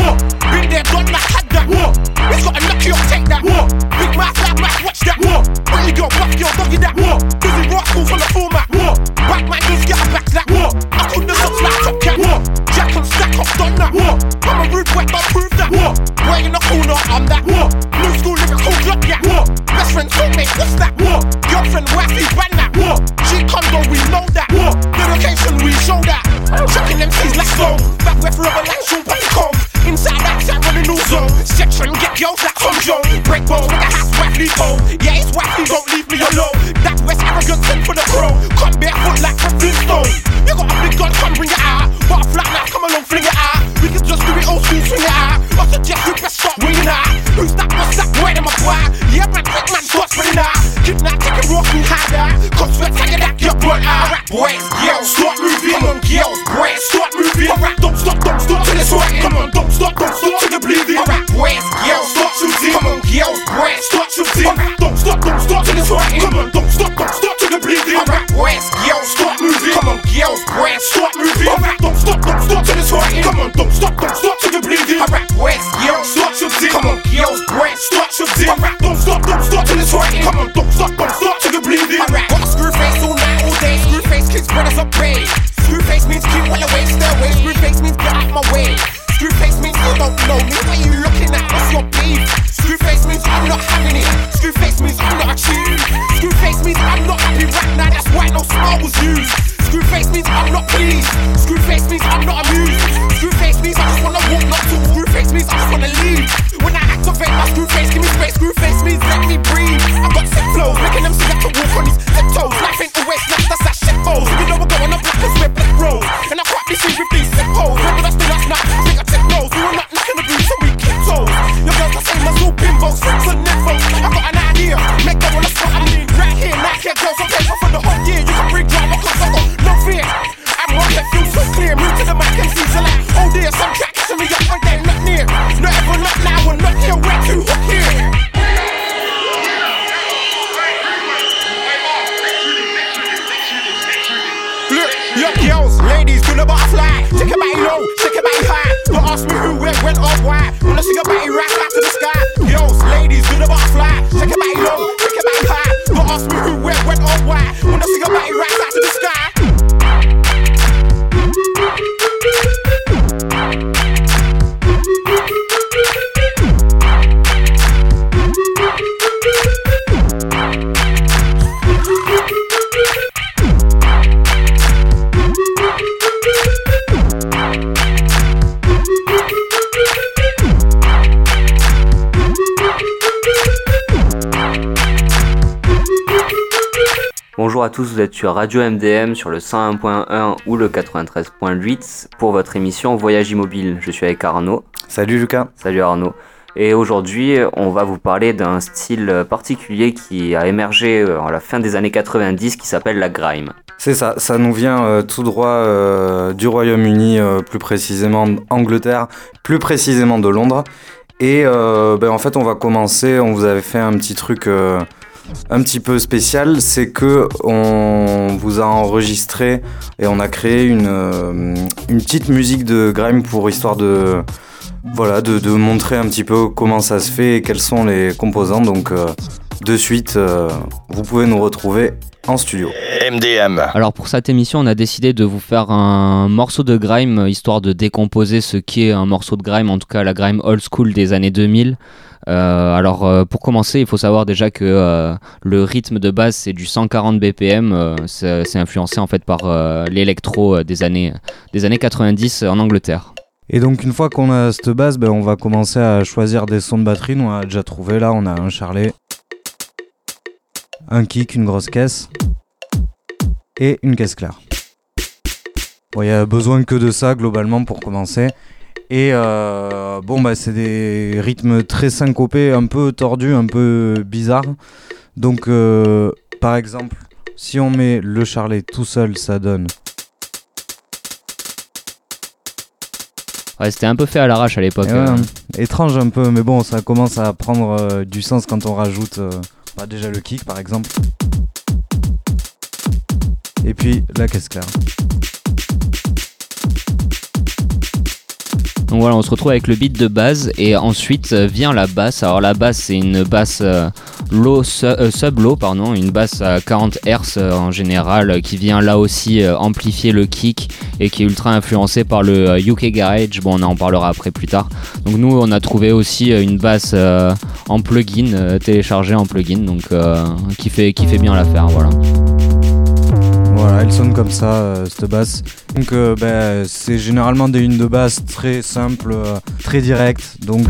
What? Been there, done that, had that. What? He's got a knock you, take that. What? Big mouth, flat mouth, watch that. What? Really girl, rough girl, doggy that. What? Busy rock, school full of format. What? Back my dudes, get a back that. What? I couldn't have socks like Top Cat. What? Jack and stack up, done that. What? I'm a rude wet, but prove that. What? Way in the corner, I'm that. What? New school, lyrical, drop ya. What? Best friend, soulmate, what's that? What? Girlfriend, wifey, ban that. What? She condo, we know that. What? Dedication, we show that. Chucking them C's, let's go. Back where forever like Sean Puffy Comb. Inside, outside, running new zone. Section, get girls like Conjo. Break bone with a house, wifey home. Yeah, it's wifey, don't leave me alone. That West arrogant thing for the crow. Come barefoot like a Flintstone. You got a big gun, come bring it out. Butterfly knife, come along, fling it out. We can just do it old school, swing it out. I suggest you best start winging out. Who's that, what's that, where am I quiet? Yeah, man, quick man, start spinning out. Kidnap, taking raw food, hide out. Cause we're tagging that, get brought out. Rap boys, girls, start moving. Come on, girls, boys, start moving. Alright, don't stop till it's right. Come on, don't stop till you're bleeding. Alright, boys, girls, start shooting. Come on, girls, boys, start shooting. Alright, don't stop till it's right. Come on, don't stop till you're bleeding. Alright, boys, girls, start moving. Come on, girls, boys, start moving. Alright, don't stop till it's right. Come on, don't stop till you're bleeding. Alright, boys, girls, start shooting. Come on, girls, boys, start shooting. Alright, don't stop till it's right. Come on, don't stop till you're bleeding. Alright, got a screw face all night, all day. Screw face kids, brothers up paid. Screw face means keep well away, stay away. Screw face means get out my way. Screw face means you don't know me. What are you looking at? What's your beef? Screw face means I'm not having it. Screw face means I'm not achieving. Screw face means I'm not happy right now. That's why no smile was used. Screw face means I'm not pleased. Screw face means I'm not amused. Screw face means I just wanna walk, not talk. Screw face means I just wanna leave. When I activate my screw face, give me space. Screw face means let me breathe. I got sick flows, making them see I can walk on these tiptoes. Life ain't always snap, that's that shit foes. You know we're going up like this, we're black roads. And I can't be seen with these sick hoes. Remember that's the last night, think I tip those. We were not knocking the boots, so we keep toes. Your girls the same as all bimbos, friends and nefos. I got an idea, make them wanna spot. I mean, right here, now get girls on paper for the whole year. You can bring drama, cause I got no fear. I'm one that feels so clear. Move to the mic and see, so like, oh dear, some track to me up, but they're not near. Not ever, not now, we're not here, we're too hook here. Look, girls, ladies, do the butterfly. Take it body low, shake it body high. Don't ask me who, where, when, or why. Wanna see your body right out to the sky. Girls, ladies, do the butterfly. Take it body low, shake it body high. Don't ask me who, where, when, or why. Wanna see your body right out to the sky. Bonjour à tous, vous êtes sur Radio MDM sur le 101.1 ou le 93.8 pour votre émission Voyage Immobile. Je suis avec Arnaud. Salut Lucas. Salut Arnaud. Et aujourd'hui, on va vous parler d'un style particulier qui a émergé à la fin des années 90 qui s'appelle la grime. C'est ça, ça nous vient tout droit du Royaume-Uni, plus précisément d'Angleterre, plus précisément de Londres. Et en fait, on va commencer, on vous avait fait un petit truc un petit peu spécial, c'est que on vous a enregistré et on a créé une petite musique de grime pour histoire de montrer un petit peu comment ça se fait et quels sont les composants. Donc de suite, vous pouvez nous retrouver en studio. MDM. Alors pour cette émission, on a décidé de vous faire un morceau de grime, histoire de décomposer ce qu'est un morceau de grime, en tout cas la grime old school des années 2000. Pour commencer, il faut savoir déjà que le rythme de base c'est du 140 BPM, c'est influencé en fait par l'électro des années 90 en Angleterre. Et donc une fois qu'on a cette base, on va commencer à choisir des sons de batterie. Nous on a déjà trouvé là, on a un charlet, un kick, une grosse caisse et une caisse claire. Bon, il y a besoin que de ça globalement pour commencer. Et c'est des rythmes très syncopés, un peu tordus, un peu bizarres. Donc par exemple, si on met le charlet tout seul, ça donne... Ouais, c'était un peu fait à l'arrache à l'époque. Étrange un peu, mais bon, ça commence à prendre du sens quand on rajoute déjà le kick par exemple. Et puis la caisse claire. Donc voilà, on se retrouve avec le beat de base et ensuite vient la basse. Alors la basse, c'est une basse sub-low, une basse à 40 Hz en général, qui vient là aussi amplifier le kick et qui est ultra influencé par le UK Garage. Bon, on en parlera après plus tard. Donc nous, on a trouvé aussi une basse en plugin, téléchargée en plugin, donc qui fait bien l'affaire, voilà. Voilà, elle sonne comme ça, cette basse. Donc c'est généralement des lignes de basse très simples, très directes. Donc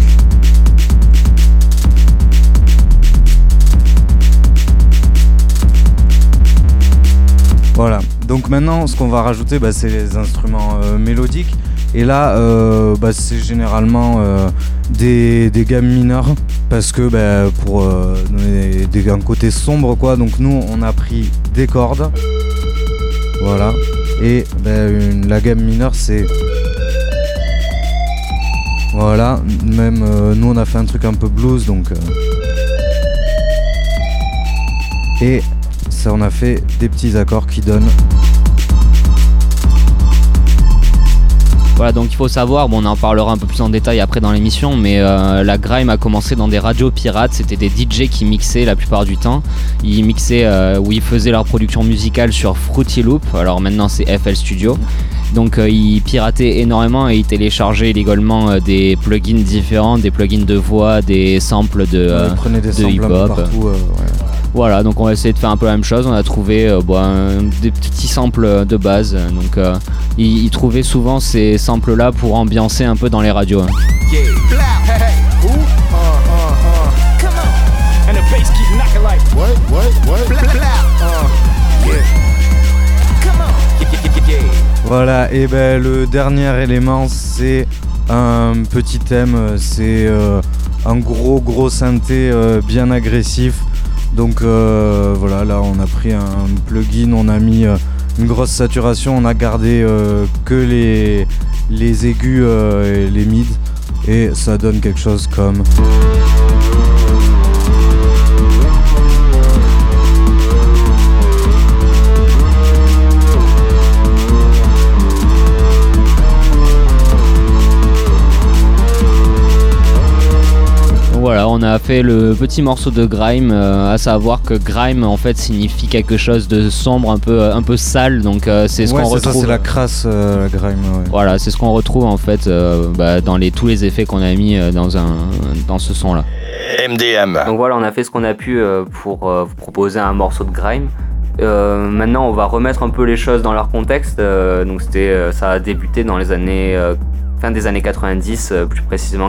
voilà. Donc maintenant, ce qu'on va rajouter, c'est les instruments mélodiques. Et là, c'est généralement des gammes mineures parce que pour donner un côté sombre, quoi. Donc nous, on a pris des cordes. Voilà, et la gamme mineure c'est... Voilà, même nous on a fait un truc un peu blues, donc... Et ça, on a fait des petits accords qui donnent... Voilà, donc il faut savoir, on en parlera un peu plus en détail après dans l'émission, mais la grime a commencé dans des radios pirates. C'était des DJ qui mixaient la plupart du temps. Ils mixaient ou ils faisaient leur production musicale sur Fruity Loop, alors maintenant c'est FL Studio. Donc ils pirataient énormément et ils téléchargeaient illégalement des plugins différents, des plugins de voix, des samples de hip-hop. Partout, Voilà, donc on va essayer de faire un peu la même chose. On a trouvé des petits samples de base. Donc ils trouvaient souvent ces samples-là pour ambiancer un peu dans les radios. Voilà, et le dernier élément, c'est un petit thème. C'est un gros synthé bien agressif. Donc voilà, là on a pris un plugin, on a mis une grosse saturation, on a gardé que les aigus et les mids, et ça donne quelque chose comme... Voilà, on a fait le petit morceau de grime, à savoir que grime en fait signifie quelque chose de sombre, un peu sale, donc c'est ce qu'on retrouve. Ça, c'est la crasse, la grime. Ouais. Voilà, c'est ce qu'on retrouve en fait dans tous les effets qu'on a mis dans ce son-là. MDM. Donc voilà, on a fait ce qu'on a pu pour vous proposer un morceau de grime. Maintenant, on va remettre un peu les choses dans leur contexte. Donc ça a débuté dans les années fin des années 90, plus précisément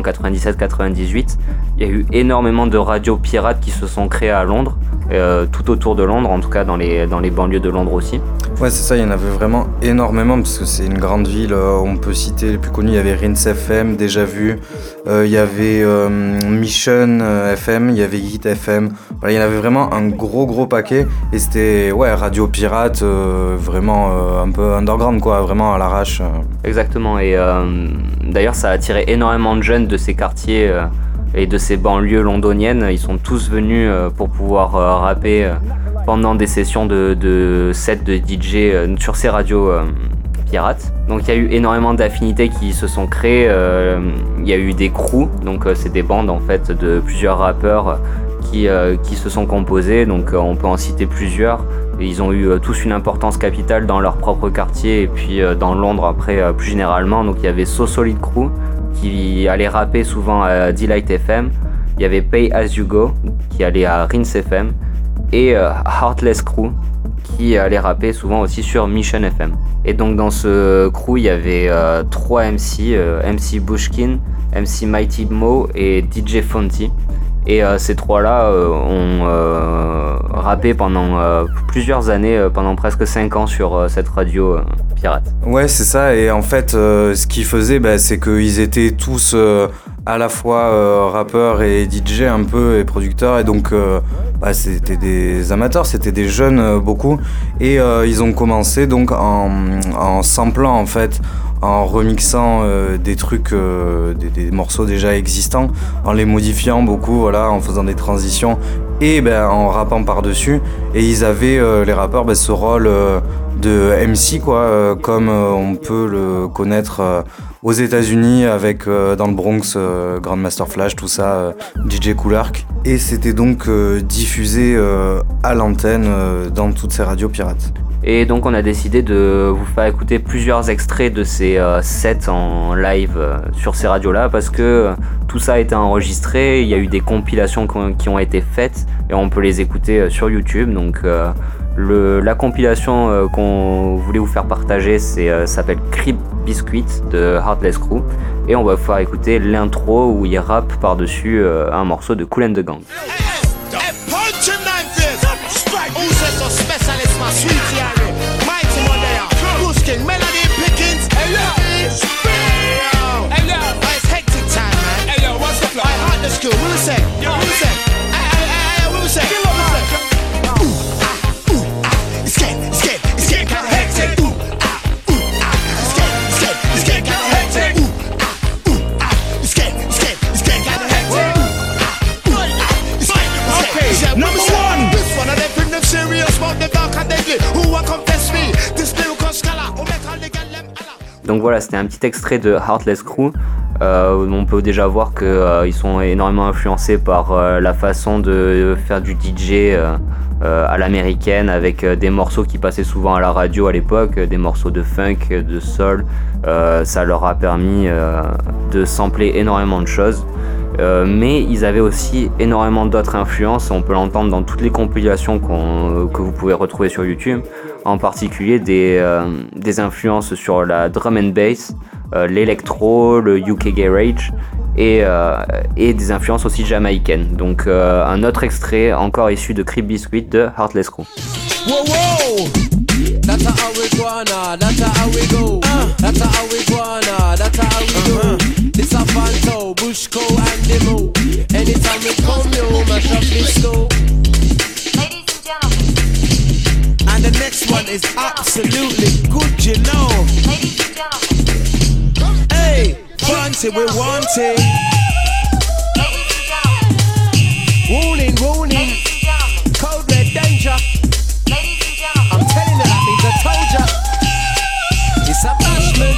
97-98. Il y a eu énormément de radios pirates qui se sont créées à Londres, tout autour de Londres, en tout cas dans les banlieues de Londres aussi. Ouais, c'est ça, il y en avait vraiment énormément parce que c'est une grande ville. On peut citer les plus connus, il y avait Rinse FM, Déjà Vu, il y avait Mission FM, il y avait Hit FM. Voilà, il y en avait vraiment un gros paquet et c'était radio pirate, vraiment un peu underground, quoi, vraiment à l'arrache. Exactement, et d'ailleurs ça a attiré énormément de jeunes de ces quartiers et de ces banlieues londoniennes. Ils sont tous venus pour pouvoir rapper pendant des sessions de sets de DJ sur ces radios pirates. Donc il y a eu énormément d'affinités qui se sont créées. Il y a eu des crews, donc c'est des bandes en fait de plusieurs rappeurs qui se sont composés. Donc on peut en citer plusieurs. Et ils ont eu tous une importance capitale dans leur propre quartier et puis dans Londres après plus généralement. Donc il y avait So Solid Crew qui allait rapper souvent à Delight FM. Il y avait Pay As You Go qui allait à Rinse FM. Et Heartless Crew qui allait rapper souvent aussi sur Mission FM. Et donc dans ce crew il y avait 3 MC, MC Bushkin, MC Mighty Mo et DJ Fonty. Et ces trois-là ont rappé pendant plusieurs années, pendant presque 5 ans sur cette radio pirate. Ouais, c'est ça, et en fait ce qu'ils faisaient, c'est qu'ils étaient tous à la fois rappeurs et DJ un peu, et producteurs, et donc c'était des amateurs, c'était des jeunes beaucoup, et ils ont commencé donc en samplant en fait, en remixant des trucs, des morceaux déjà existants, en les modifiant beaucoup, voilà, en faisant des transitions et en rappant par-dessus. Et ils avaient, les rappeurs, ce rôle de MC, quoi, comme on peut le connaître aux États-Unis avec dans le Bronx Grandmaster Flash, tout ça, DJ Kool Herc. Et c'était donc diffusé à l'antenne dans toutes ces radios pirates. Et donc on a décidé de vous faire écouter plusieurs extraits de ces sets en live sur ces radios-là parce que tout ça a été enregistré, il y a eu des compilations qui ont été faites et on peut les écouter sur YouTube. Donc la compilation qu'on voulait vous faire partager s'appelle Crib Biscuit de Heartless Crew et on va vous faire écouter l'intro où il rappe par-dessus un morceau de Kool and the Gang. Donc voilà, c'était un petit extrait de Heartless Crew. On peut déjà voir qu'ils sont énormément influencés par la façon de faire du DJ à l'américaine, avec des morceaux qui passaient souvent à la radio à l'époque, des morceaux de funk, de soul. Ça leur a permis de sampler énormément de choses. Mais ils avaient aussi énormément d'autres influences, on peut l'entendre dans toutes les compilations que vous pouvez retrouver sur YouTube, en particulier des influences sur la drum and bass, l'électro, le UK garage et des influences aussi jamaïcaines. Donc un autre extrait encore issu de Crib Biscuit de Heartless Crew. Whoa, whoa. That's how we gonna, that's how we go. That's how we gonna, that's how we do. This a Fanto, Bushko and Demo. Anytime we come, you mash up this go. Ladies and gentlemen. And the next one is absolutely good, you know. Ladies and gentlemen. Hey, fancy we want it. Ladies and gentlemen. Warning, warning. Ladies and gentlemen. Code red danger. Ladies and gentlemen. I'm telling you that means I told ya. It's a bashment.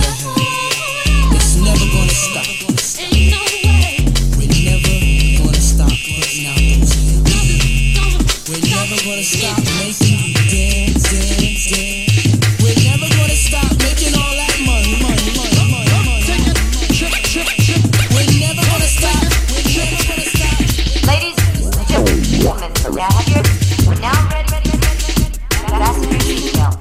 It's never gonna stop. Ain't no way. We're never gonna stop putting out those hits. We're never gonna stop making you dance, dance, dance. We're never gonna stop making all that money, money, money, money, money. Take it, trip, trip, trip. We're never gonna stop. We're never gonna stop. Ladies and gentlemen. Now have your, now ready. Fasten your seatbelts.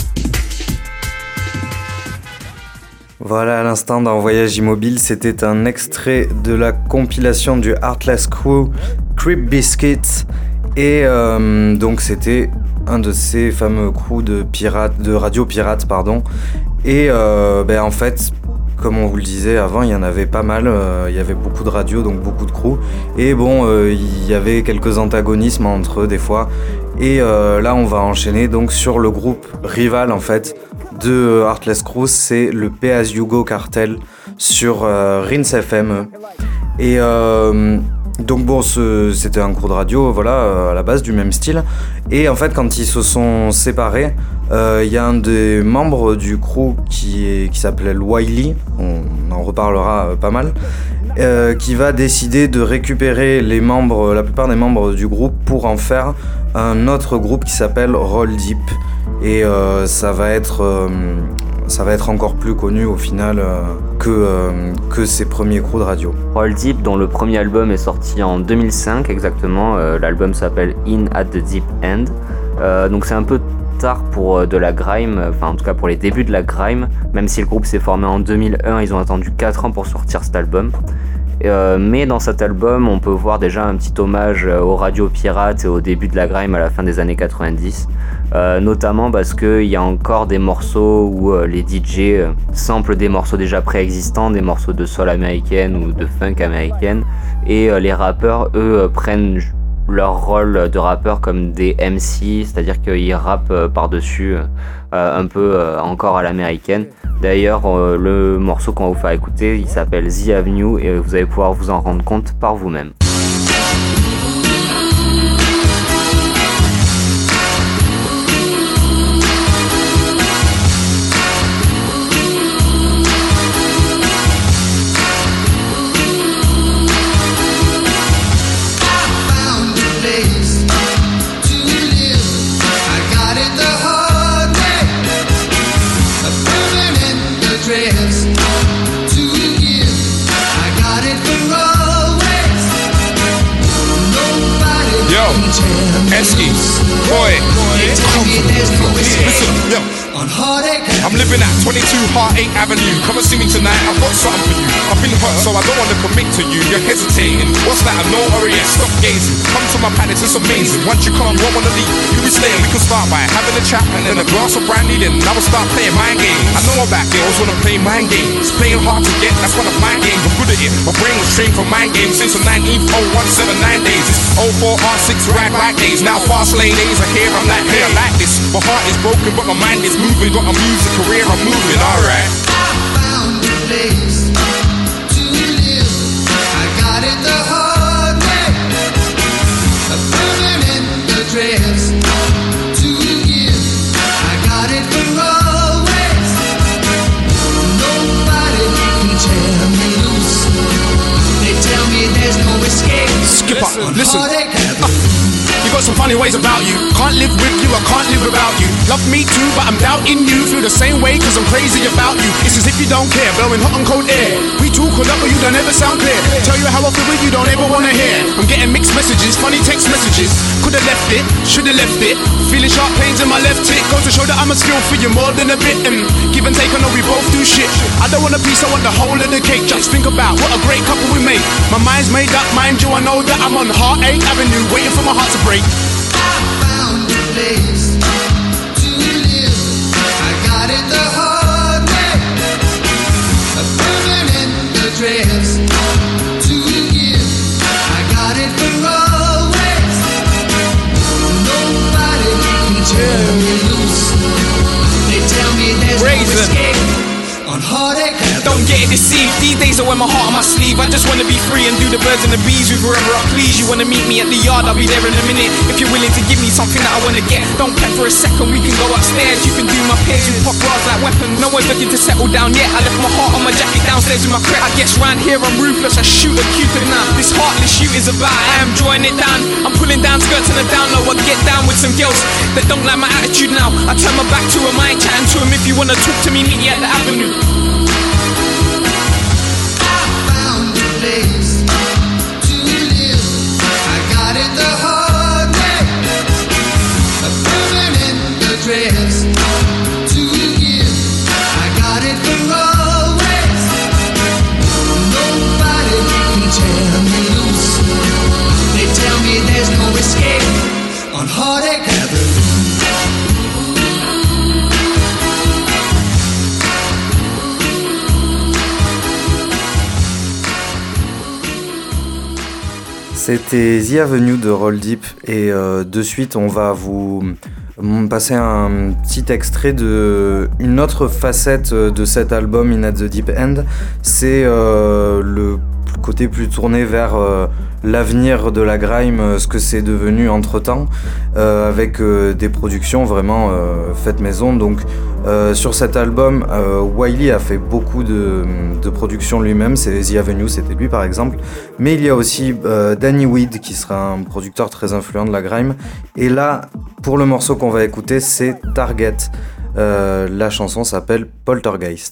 Voilà, à l'instant dans Voyage Immobile, c'était un extrait de la compilation du Heartless Crew, Crib Biscuits, et donc c'était un de ces fameux crews de radio pirates, pardon. Et en fait, comme on vous le disait avant, il y en avait pas mal, il y avait beaucoup de radios, donc beaucoup de crews, et il y avait quelques antagonismes entre eux des fois, et là on va enchaîner donc sur le groupe rival en fait de Heartless Crew, c'est le Pay As You Go Cartel sur Rinse FM. Et donc c'était un crew de radio, voilà, à la base du même style. Et en fait, quand ils se sont séparés, il y a un des membres du crew qui s'appelait Wiley, on en reparlera pas mal, qui va décider de récupérer la plupart des membres du groupe pour en faire un autre groupe qui s'appelle Roll Deep. Et ça va être encore plus connu au final que ses premiers crews de radio. Roll Deep, dont le premier album est sorti en 2005 exactement, l'album s'appelle In at the Deep End, donc c'est un peu tard pour de la grime, enfin en tout cas pour les débuts de la grime, même si le groupe s'est formé en 2001, ils ont attendu 4 ans pour sortir cet album. Mais dans cet album, on peut voir déjà un petit hommage aux radios pirates et au début de la grime à la fin des années 90, notamment parce qu'il y a encore des morceaux où les DJ samplent des morceaux déjà préexistants, des morceaux de soul américaine ou de funk américaine, et les rappeurs, eux, prennent leur rôle de rappeur comme des MC, c'est-à-dire qu'ils rappent par-dessus un peu encore à l'américaine. D'ailleurs, le morceau qu'on va vous faire écouter, il s'appelle The Avenue et vous allez pouvoir vous en rendre compte par vous-même. it for always. Nobody can tell me. Esky, boy, They tell me there's no escape. listen, yo. On heartache, I'm living at 22 Heartache Avenue. Come and see me tonight, I've got something for you. I've been hurt, so I don't wanna commit to you. You're hesitating. What's that? I'm no hurry yet. Stop gazing. Come to my palace, it's amazing. Once you come, won't wanna leave. You be staying. We can start by having a chat and then a glass of brandy. Then I will start playing mind games. I know about girls wanna play mind games. Playing hard to get, that's one of my games. I'm good at it. My brain was trained for mind games since the 19th 0179 days. It's 04R6 right days. Now fast lane days are here. I'm like, hey, I like this. My heart is broken, but my mind is moving. Got a music career, I'm moving. Alright. I found a place to live. I got it the hard way. A permanent address to give. I got it for always. Nobody can tear me loose. They tell me there's no escape. Skip up, On listen. heartache, You got some funny ways about you. Can't live with you, I can't live without you. Love me too, but I'm doubting you. Feel the same way, cause I'm crazy about you. It's as if you don't care, blowing hot and cold air. We talk a lot, but you don't ever sound clear. Tell you how I feel, but you don't ever wanna hear. I'm getting mixed messages, funny text messages. Could've left it, should've left it. Feeling sharp pains in my left hip. Goes to show that I'm a skill for you more than a bit. Give and take, I know we both do shit. I don't want a piece, I want the whole of the cake. Just think about what a great couple we make. My mind's made up, mind you, I know that I'm on Heartache Avenue, waiting for my heart to break. I found a place to live. I got it the hard way. A permanent address to give. I got it for always. Nobody can tear me loose. They tell me there's no escape. On heartache, Don't get it deceived, these days I wear my heart on my sleeve. I just wanna be free and do the birds and the bees with whoever I please. You wanna meet me at the yard, I'll be there in a minute. If you're willing to give me something that I wanna get, don't pet for a second, we can go upstairs. You can do my peers, you pop bras like weapons. No one's looking to settle down yet. I left my heart on my jacket downstairs with my crap. I guess round here I'm ruthless, I shoot a cupid now. This heartless shoot is about, I am drawing it down. I'm pulling down skirts on the down low. I get down with some girls that don't like my attitude now. I turn my back to them, I ain't chatting to them. If you wanna talk to me, meet me at the avenue. found a place to live. I got it the hard way. A permanent address to give. I got it for always. Nobody can tear me loose. They tell me there's no escape. On heartache Avenue. C'était The Avenue de Roll Deep et de suite on va vous passer un petit extrait de une autre facette de cet album In At The Deep End. C'est le côté plus tourné vers l'avenir de la grime, ce que c'est devenu entre temps, avec des productions vraiment faites maison. Donc sur cet album, Wiley a fait beaucoup de productions lui-même. C'est The Avenue, c'était lui par exemple, mais il y a aussi Danny Weed qui sera un producteur très influent de la grime. Et là, pour le morceau qu'on va écouter, c'est Target. La chanson s'appelle Poltergeist.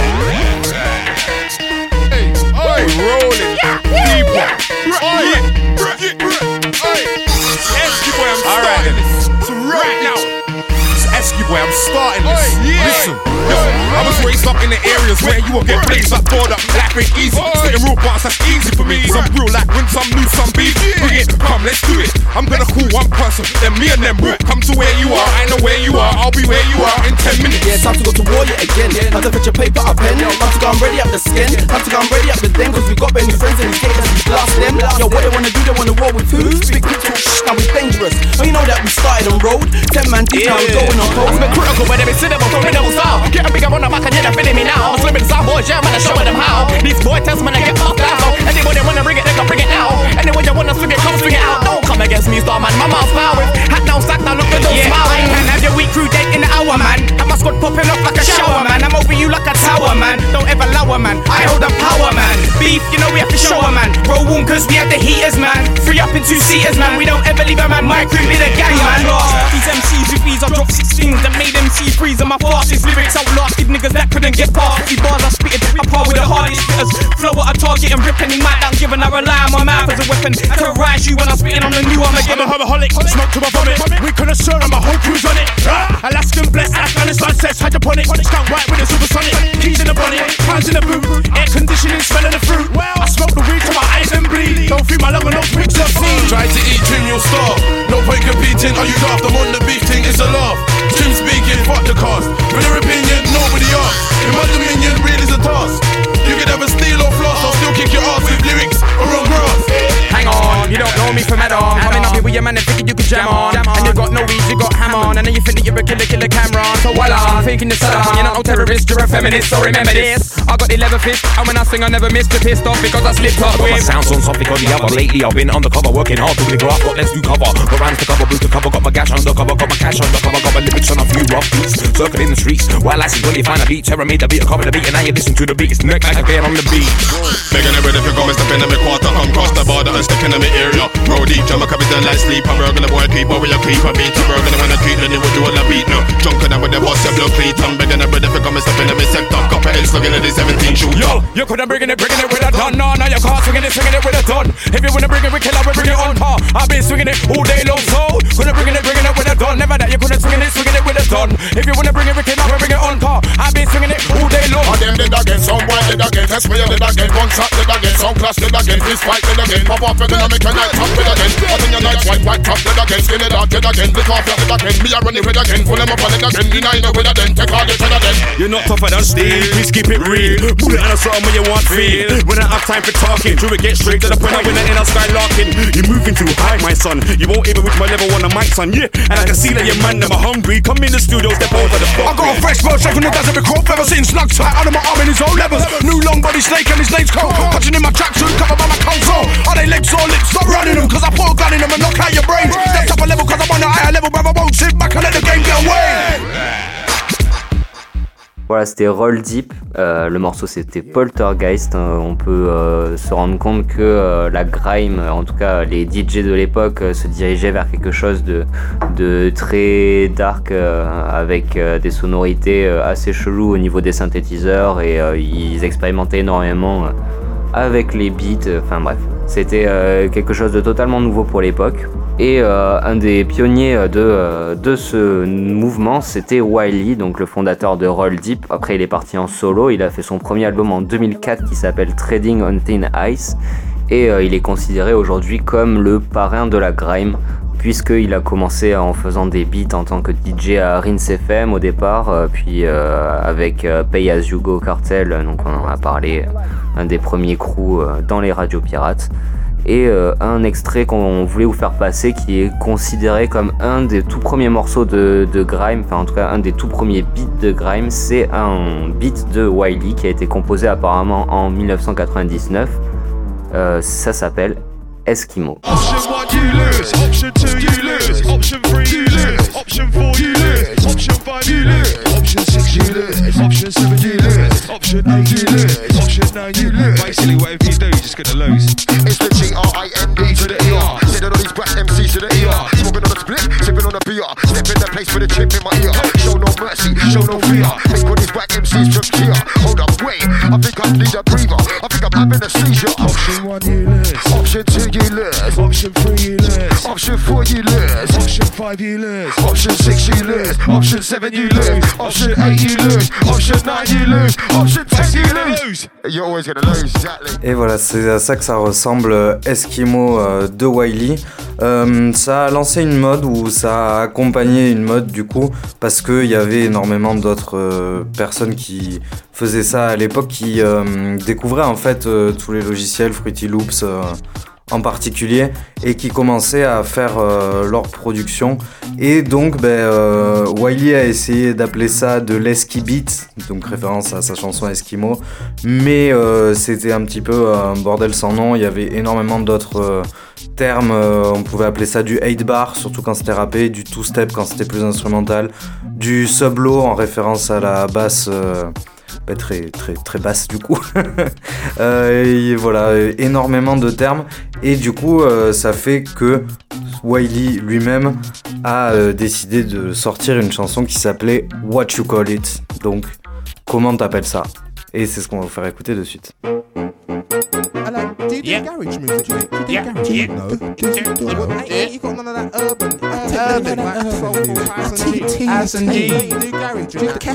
Esky boy, I'm starting this. Listen, yo, I was raised up in the areas where you will get blazed up, bored up. Life ain't easy. Spitting real bars, that's easy for me. Some real like when some new, some beef. Bring it, come, let's do it. I'm gonna call one person, then me and them will come to where you are. I know where you are, I'll be where you are in 10 minutes. Yeah, time to go to war yet again. Time to put your paper up pen. Time to go and ready up the skin. Time to go and ready up the den. Cause we got many friends in this game, we blast them. Yo, what they wanna do, they wanna war with who? Big talk, shh, now we dangerous. Oh, you know that we started on road. 10 man deep, now we going on cold. It's been critical, but they be sitting up on me double style. Get a bigger on the back and you're feeling me now. I'm slipping some boys, yeah, man, I'm showing them how. These boy tests, man, they get fucked out. So anybody wanna bring it, they can bring it now. Anyone you wanna swing it, come swing it out. Don't come against me, star man, my mouth's power with hat down, sack down, look at those smile. And have your weak crew dead in the hour, man. And my squad popping up like a shower, man. I'm over you like a tower, man. Don't ever lower, man. I hold the power, man. Beef, you know we have to show a man. Roll warm cause we had the heaters, man. 3 up in 2 seaters, man. We don't ever leave a man. My crew be the gang, man. These MCs with these, I dropped 6 things that made MC freeze. And my fastest lyrics outlasted niggas that couldn't get past. These bars I spitted, I par with the hardest spitters. Flow at a target and rip any mic down, given I rely on my mouth as a weapon. Terrorize you when I'm spitting on the new Armageddon. I'm a hermaholic, smoke to my vomit. We couldn't stir and my whole crew's on it. Alaskan blessed, Afghanistan says hydroponic. Scout white with a supersonic. Keys in the bonnet, hands in the boot. Air conditioning, smelling the fruit. I smoke the weed till my eyes and bleed. Don't feel my love and no pics of food. Try to eat trim, you'll starve. No point competing, are you daft? I'm on the beef thing, it's a laugh. Trim speaking, fuck the cast. For their opinion, nobody asks. In my dominion, real is a task. You can never steal or floss, I'll still kick your ass with lyrics or on grass. Hang on, you don't know me from Adam. Coming up here with your man and thinking you can jam on. And you got no weed, you got ham on. And then you think that you're a killer Cameron. So while I'm thinking you're Saddam, you're not no terrorist, you're a feminist. So remember this, I got the leather fist. And when I sing I never miss, you're pissed off because I slipped up with. My sounds on something or the other. Lately I've been undercover, working hard to the graph. Got let's do cover, got rhymes to cover, boots to cover. Got my gash undercover, got my cash undercover. Got my lyrics on a few rough beats, circling the streets. While I see when you find a beat, terror made the beat, cover the beat. And now you listen to the beat, it's neck like a bear on the beat. Begging every if you come and step in my quarter. Come cross the border and step in my area. Roll deep, jump a capital like sleep. I'm burgling the boy keep, but we a creep. I beat, I'm burgling when I creep, then you would do all the beat now. Junkin' out with the boss, your blood cleat. I'm begging every if you come and step in my sector. Copper head slugging at the 17 shooter. Yo, you coulda bringing it with a done. No, now you can't swinging it with a done. If you wanna bring it, we kill it, we bring it on par. I've been swinging it all day long, so coulda bringing it with a done. Never that you coulda swinging it with a done. If you wanna bring it, we kill it, we bring it on par. I've been swinging it all day long. Them dead again, some boy dead again. Test me dead again, one shot dead again. Some clash dead again, fist fight dead again. Pop off and then I make a night top dead again. Up in your night white top dead again. Skin it out dead again, the top dead again. Me a run it with again, pull them up on it again. Deny it with a den, take all the dead again. You're not tougher than Steve, please keep it real. Pull it on a something when you want feel. When I have time for talking, true it get straight to the point. When I in a skylarking, you're moving too high, my son. You won't even reach my level on the mic, son. Yeah, and I can see that your man them are hungry. Come in the studio, step over the fuck. I got a fresh verse straight from the desert, crop feather sitting snug tight under my arm in his own levers. New long body snake and his name's Cole. Touching in my tracksuit, covered by my console. Are they legs or lips? Stop running them, cause I put a gun in them and knock out your brains. Stepped up a level cause I'm on a higher level, brother. Won't sit back and let the game get away. Voilà, c'était Roll Deep. Le morceau c'était Poltergeist. On peut se rendre compte que la grime, en tout cas les DJ de l'époque, se dirigeaient vers quelque chose de très dark, avec des sonorités assez cheloues au niveau des synthétiseurs, et ils expérimentaient énormément avec les beats. Enfin bref, c'était quelque chose de totalement nouveau pour l'époque. Et un des pionniers de ce mouvement, c'était Wiley, donc le fondateur de Roll Deep. Après, il est parti en solo. Il a fait son premier album en 2004 qui s'appelle Trading on Thin Ice. Et il est considéré aujourd'hui comme le parrain de la grime, puisqu'il a commencé en faisant des beats en tant que DJ à Rinse FM au départ, puis avec Pay As You Go Cartel, donc on en a parlé, un des premiers crews dans les radios pirates. Et un extrait qu'on voulait vous faire passer qui est considéré comme un des tout premiers morceaux de grime, enfin en tout cas un des tout premiers beats de grime, c'est un beat de Wiley qui a été composé apparemment en 1999. Ça s'appelle Eskimo. Option 1 you lose, option 2 you lose, option 3 you lose, option 4 you lose, option 5 you lose, option 6 you lose, option 7 you lose, option 8 you lose, option 9 you lose. Basically whatever you do you're just gonna lose. It's the G-R-I-M-D to the E-R. Sitting on these brass MCs to the E-R. Smoking on a split, sipping on a beer. Step in the place with a chip in my ear. Show no mercy, show no fear. Make all these whack MCs from here. Hold up, wait, I think I need a breather. I think I'm having a seizure. Option 1 you lose, Option 2 you lose, option 3 you lose, option 4 you lose, option 5 you lose, option 6 you lose, option 7 you lose, option 8 you lose, option 9 you lose, option 10 you lose. You're always gonna lose, exactly. Et voilà, c'est à ça que ça ressemble, Eskimo de Wiley. Ça a lancé une mode, ou ça a accompagné une mode du coup, parce qu'il y avait énormément d'autres personnes qui faisaient ça à l'époque, qui découvraient en fait tous les logiciels, Fruity Loops en particulier, et qui commençaient à faire leur production. Et donc Wiley a essayé d'appeler ça de l'Eski Beat, donc référence à sa chanson Eskimo, mais c'était un petit peu un bordel sans nom. Il y avait énormément d'autres termes, on pouvait appeler ça du 8-bar, surtout quand c'était rappé, du 2-step quand c'était plus instrumental, du sub-low en référence à la basse très basse du coup. Et voilà, énormément de termes. Et du coup, ça fait que Wiley lui-même a décidé de sortir une chanson qui s'appelait What You Call It. Donc, comment t'appelles ça? Et c'est ce qu'on va vous faire écouter de suite. Do you do garage music, mate? Do you do garage music? No. You got none of that urban, like soulful house and G. You do garage.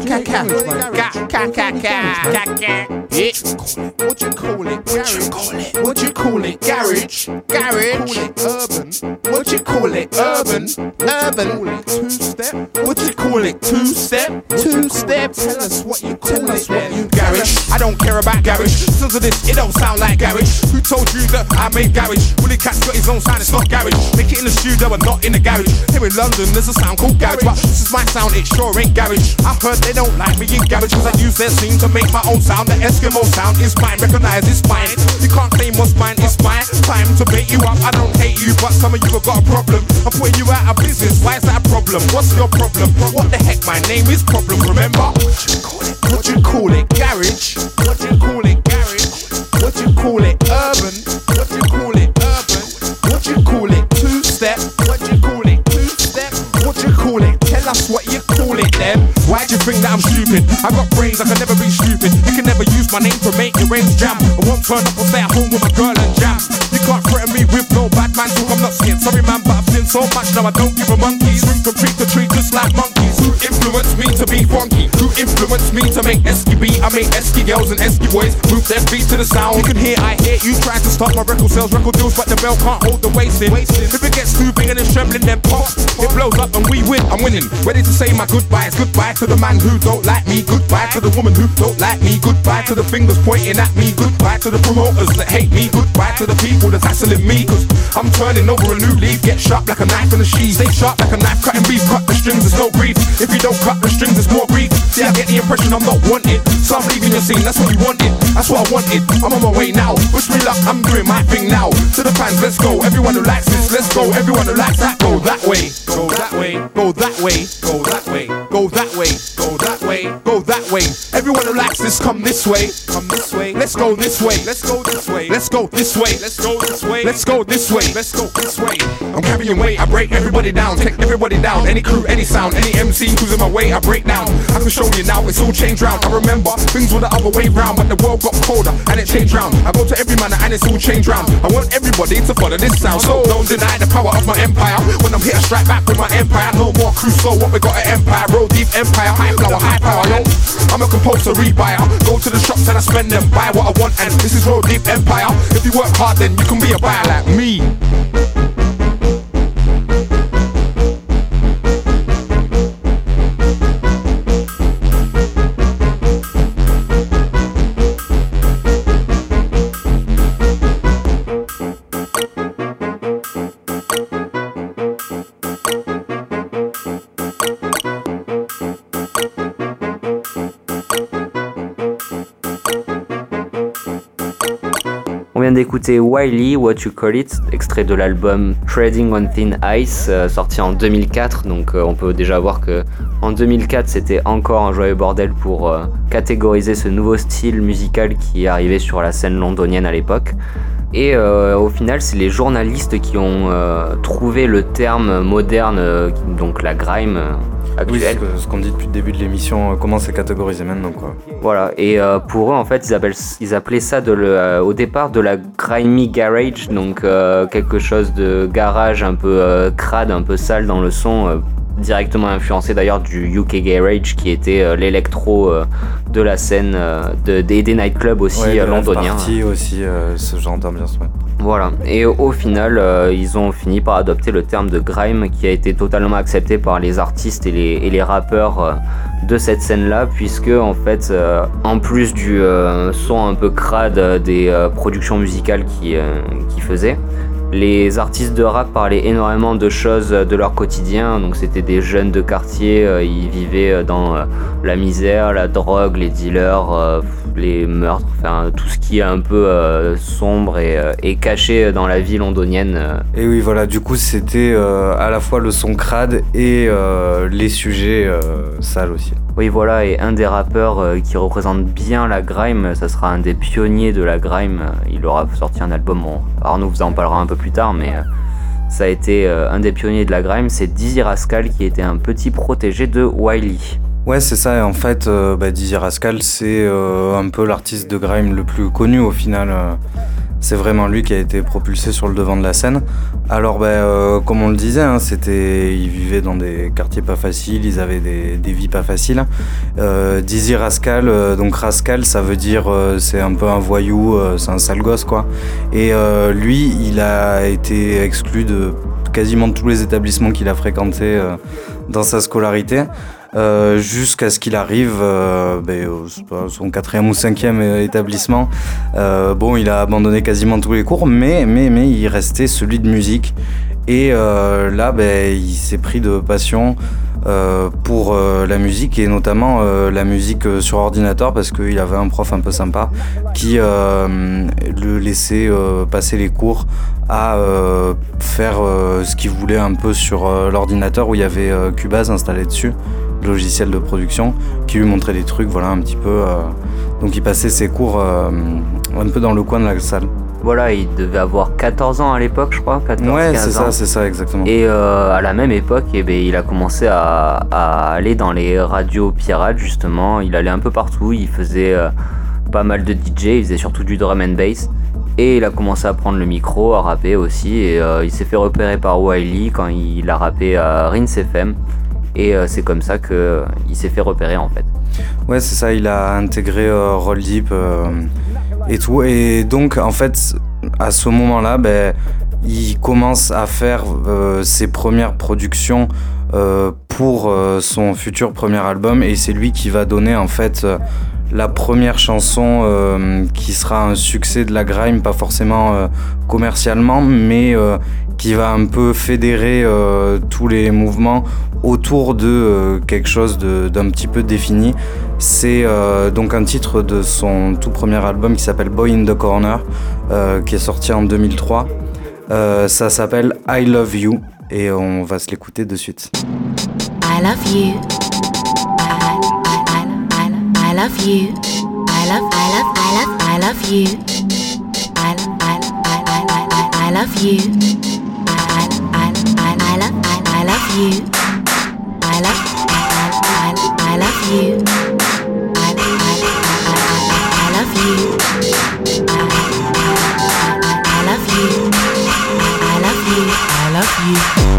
What you call it? Garage. What you call it? Garage. Garage. Urban. What you call it? Urban. Urban. Two-step. What you call it? Two-step. Two-step. Tell us what you call it. Garage. I don't care about garage. Listen to this, it don't sound like garage. Who told you that I made garage? Willie Cat's got his own sound, it's not garage. Make it in the studio and not in the garage. Here in London there's a sound called garage, but this is my sound, it sure ain't garage. I heard they don't like me in garage, cause I use their scene to make my own sound. The Eskimo sound is mine, recognize it's mine. You can't claim what's mine, it's mine. Time to bait you up, I don't hate you, but some of you have got a problem. I'm putting you out of business, why is that a problem? What's your problem? What the heck, my name is Problem, remember? What you call it? Garage. What you call it? Garage. What you call it? Urban. What you call it? Urban. What you call it? Two-step. What you call it? Two-step. What you call it? Tell us what you call it then. Why do you think that I'm stupid? I got brains, I can never be stupid. You can never use my name to make your brains jam. I won't turn up or stay at home with my girl and jam. You can't threaten me with no bad man talk, I'm not scared. Sorry man, but I've seen so much now I don't give a monkey's. Swing from tree to tree just like monkeys. Who influenced me to be funky? Who influenced me to make Esky beat? I make Esky girls and Esky boys move their feet to the sound. You can hear, I hear you trying to start my record sales, record deals, but the bell can't hold the waist in. If it gets too big and it's trembling, then pop. It blows up and we win, I'm winning. Ready to say my goodbyes. Goodbye to the man who don't like me. Goodbye to the woman who don't like me. Goodbye to the fingers pointing at me. Goodbye to the promoters that hate me. Goodbye to the people that's hassling me. Cause I'm turning over a new leaf. Get sharp like a knife in the sheath. Stay sharp like a knife cutting beef. Cut the strings, there's no grief. If you don't cut the strings, there's more grief. See, I get the impression I'm not wanted, so I'm leaving your scene, that's what you wanted. That's what I wanted, I'm on my way now. Wish me luck, I'm doing my thing now. To the fans, let's go. Everyone who likes this, let's go. Everyone who likes that, go that way. Go that way, go that way. Go that way, go that way. Go that way, go that way. Everyone who likes this, come this way. Come this way, let's go this way. Let's go this way. Let's go this way. Let's go this way. Let's go this way. Let's go this way. I'm carrying weight, I break everybody down. Take everybody down, any crew, any sound, any MC who's in my way, I break down. I can show you now, it's all changed round. I remember things were the other way round, but the world got colder and it changed round. I go to every man and it's all changed round. I want everybody to follow this sound, so don't deny the power of my empire. When I'm here, I strike back with my empire. No more Crusoe, what we got an empire. Roll deep empire, high flower, high power, yo. I'm a compulsory buyer. Go to the shops and I spend them, buy what I want, and this is Roll Deep Empire. If you work hard, then you can be a buyer like me. On vient d'écouter Wiley, What You Call It, extrait de l'album Treading on Thin Ice, sorti en 2004. Donc on peut déjà voir que en 2004 c'était encore un joyeux bordel pour catégoriser ce nouveau style musical qui arrivait sur la scène londonienne à l'époque. Et au final, c'est les journalistes qui ont trouvé le terme moderne, donc la grime actuelle. Oui, ce qu'on dit depuis le début de l'émission, comment c'est catégorisé maintenant, quoi. Voilà, et pour eux, en fait, ils appelaient ça au départ de la grimy garage, donc quelque chose de garage un peu crade, un peu sale dans le son, directement influencé d'ailleurs du UK Garage qui était l'électro de la scène des nightclubs aussi londoniens. Party aussi, ce genre d'ambiance. Ouais. Voilà, et au final ils ont fini par adopter le terme de grime qui a été totalement accepté par les artistes et les rappeurs de cette scène là, puisque en fait en plus du son un peu crade des productions musicales qu'ils faisaient, les artistes de rap parlaient énormément de choses de leur quotidien, donc c'était des jeunes de quartier, ils vivaient dans la misère, la drogue, les dealers, les meurtres, enfin tout ce qui est un peu sombre et caché dans la vie londonienne. Et oui voilà, du coup c'était à la fois le son crade et les sujets sales aussi. Oui, voilà, et un des rappeurs qui représente bien la grime, ça sera un des pionniers de la grime. Il aura sorti un album, Arnaud vous en parlera un peu plus tard, mais ça a été un des pionniers de la grime. C'est Dizzee Rascal qui était un petit protégé de Wiley. Ouais, c'est ça, et en fait, Dizzee Rascal, c'est un peu l'artiste de grime le plus connu au final. C'est vraiment lui qui a été propulsé sur le devant de la scène. Alors, comme on le disait, hein, ils vivaient dans des quartiers pas faciles, ils avaient des vies pas faciles. Dizzee Rascal, donc Rascal, ça veut dire c'est un peu un voyou, c'est un sale gosse, quoi. Et lui, il a été exclu de quasiment tous les établissements qu'il a fréquentés dans sa scolarité. Jusqu'à ce qu'il arrive son 4e ou 5e établissement. Il a abandonné quasiment tous les cours, mais il restait celui de musique. Et là, il s'est pris de passion pour la musique, et notamment la musique sur ordinateur, parce qu'il avait un prof un peu sympa qui le laissait passer les cours à faire ce qu'il voulait un peu sur l'ordinateur, où il y avait Cubase installé dessus, logiciel de production, qui lui montrait des trucs, voilà, un petit peu. Donc il passait ses cours un peu dans le coin de la salle. Voilà, il devait avoir 14 ans à l'époque, je crois, 14-15 ouais, ans. c'est ça, exactement. Et à la même époque, il a commencé à aller dans les radios pirates, justement. Il allait un peu partout, il faisait pas mal de DJ, il faisait surtout du drum and bass. Et il a commencé à prendre le micro, à rapper aussi. Et il s'est fait repérer par Wiley quand il a rappé à Rinse FM. Et c'est comme ça qu'il s'est fait repérer, en fait. Ouais, c'est ça, il a intégré Roll Deep et tout. Et donc, en fait, à ce moment-là, il commence à faire ses premières productions pour son futur premier album. Et c'est lui qui va donner, en fait, la première chanson qui sera un succès de la grime, pas forcément commercialement, mais qui va un peu fédérer tous les mouvements autour de quelque chose d'un petit peu défini. C'est donc un titre de son tout premier album qui s'appelle Boy in the Corner, qui est sorti en 2003. Ça s'appelle I Love You, et on va se l'écouter de suite. I love you. I love you. I love you. I love you. I love you. I love you. I love you. I love you. I love you. I love you.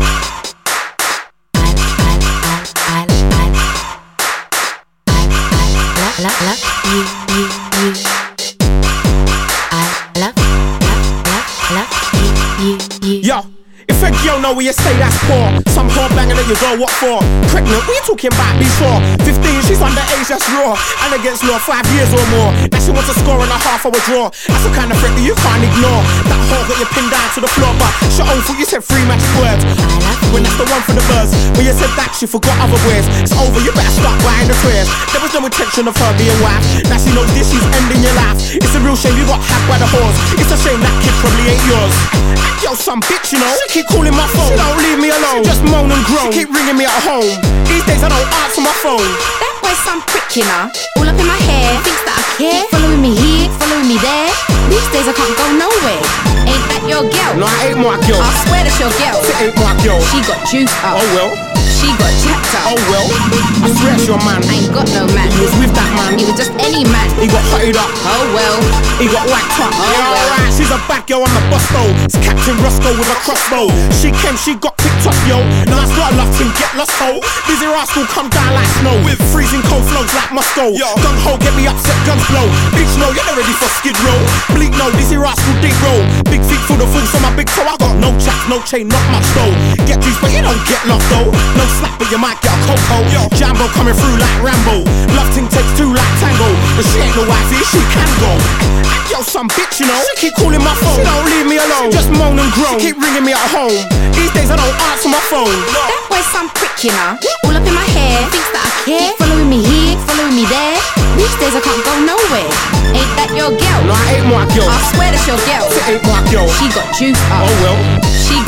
Yo, if a girl know where you stay, that's poor. Some whore banging that you go, what for? Pregnant, what you talking about? Be sure. 15, she's underage, that's raw. And against law, 5 years or more. Now she wants a score and a half, I would draw. That's the kind of threat that you can't ignore. That whore got you pinned down to the floor, but she own foot, you said 3 magic words. When that's the one for the buzz. When you said that, she forgot other words. It's over, you better start buying the prayers. There was no intention of her being wife. Now she knows this, she's ending your life. It's a real shame you got hacked by the whores. It's a shame that kid probably ain't yours. Yo, some bitch, you know. She keep calling my phone. She don't leave me alone. She just moan and groan. She keep ringing me at home. These days I don't answer my phone. That boy's some prick, you know. All up in my hair, thinks that I care. Keep following me here, following me there. These days I can't go nowhere. Ain't that your girl? No, I ain't my girl. I swear that's your girl. It ain't my girl. She got juice up. Oh well. She got jacked up. Oh well. I swear it's your man. I ain't got no man. He was with that man. He was just any man. He got hotted up. Oh well. He got whacked up. Oh yeah, well. alright. She's a bad girl on the bus though. It's Captain Roscoe with a crossbow. She came, she got kicked off, yo. Now that's not a love team, get lost, ho. Dizzee Rascal come down like snow. With freezing cold flows like Moscow. Gung ho, get me upset, guns blow. Bitch, no, you're not ready for skid row. Bleak, no, Dizzee Rascal, deep roll. Big feet full of fools on my big toe. I got no chaps, no chain, not much though. Get juice, but you don't get love though. No slap, but you might get a coco. Jambo coming through like Rambo. Love ting takes 2 like Tango. But she ain't no wifey, she can go. Yo, some bitch, you know. She keep calling my phone. She don't leave me alone. She just moan and groan. She keep ringing me at home. These days I don't answer my phone. That boy's some prick, you know. All up in my hair, thinks that I care. Keep following me here, following me there. These days I can't go nowhere. Ain't that your girl? No, I ain't my girl. I swear that's your girl. It ain't my girl. She got juice up. Oh well. She got jacked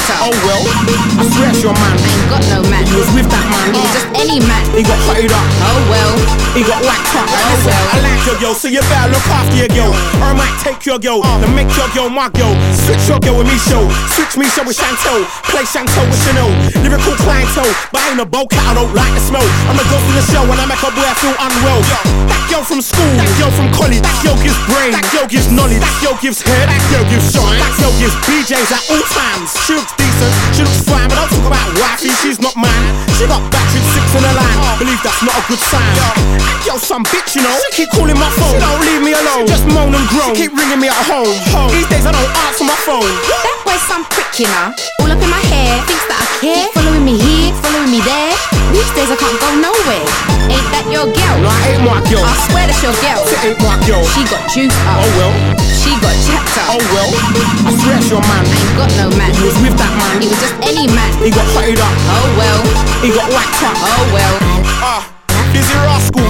chapter. Oh well, I swear it's your man. I ain't got no man. He was with that man. He was just any man. He got hotted up. Oh well. He got whacked up. Oh Listen, well. I like your girl, so you better look after your girl. Or I might take your girl and make your girl my girl. Switch your girl with me show. Switch me show with Chantel. Play Chantel with Chanel. Lyrical clientele, but I ain't a bow cat, I don't like the smell. I'm a ghost in the show when I make a boy I feel unwell. That girl from school, that girl from college, that girl gives brain, that girl gives knowledge, that girl gives hair, that girl gives shine, that girl gives BJs at all times. She looks decent, she looks fine, but don't talk about wifey, she's not mine. She got battered 6 in the line, believe that's not a good sign. That girl's some bitch, you know, she keep calling my phone, she don't leave me alone, she just moan and groan, she keep ringing me at home. These days I don't answer my phone. That boy's some prick, you know. All up in my hair, thinks that I care. Following me here, following me there. These days I can't go nowhere. Ain't that your girl? No, I ain't my girl. I swear that's your girl. It ain't my girl. She got juice up. Oh well. She got chapped up. Oh well. I swear it's your man. I ain't got no man. He was with that man. He was just any man. He got hotted up. Oh well. He got whacked up. Oh well. Dizzy Rascal.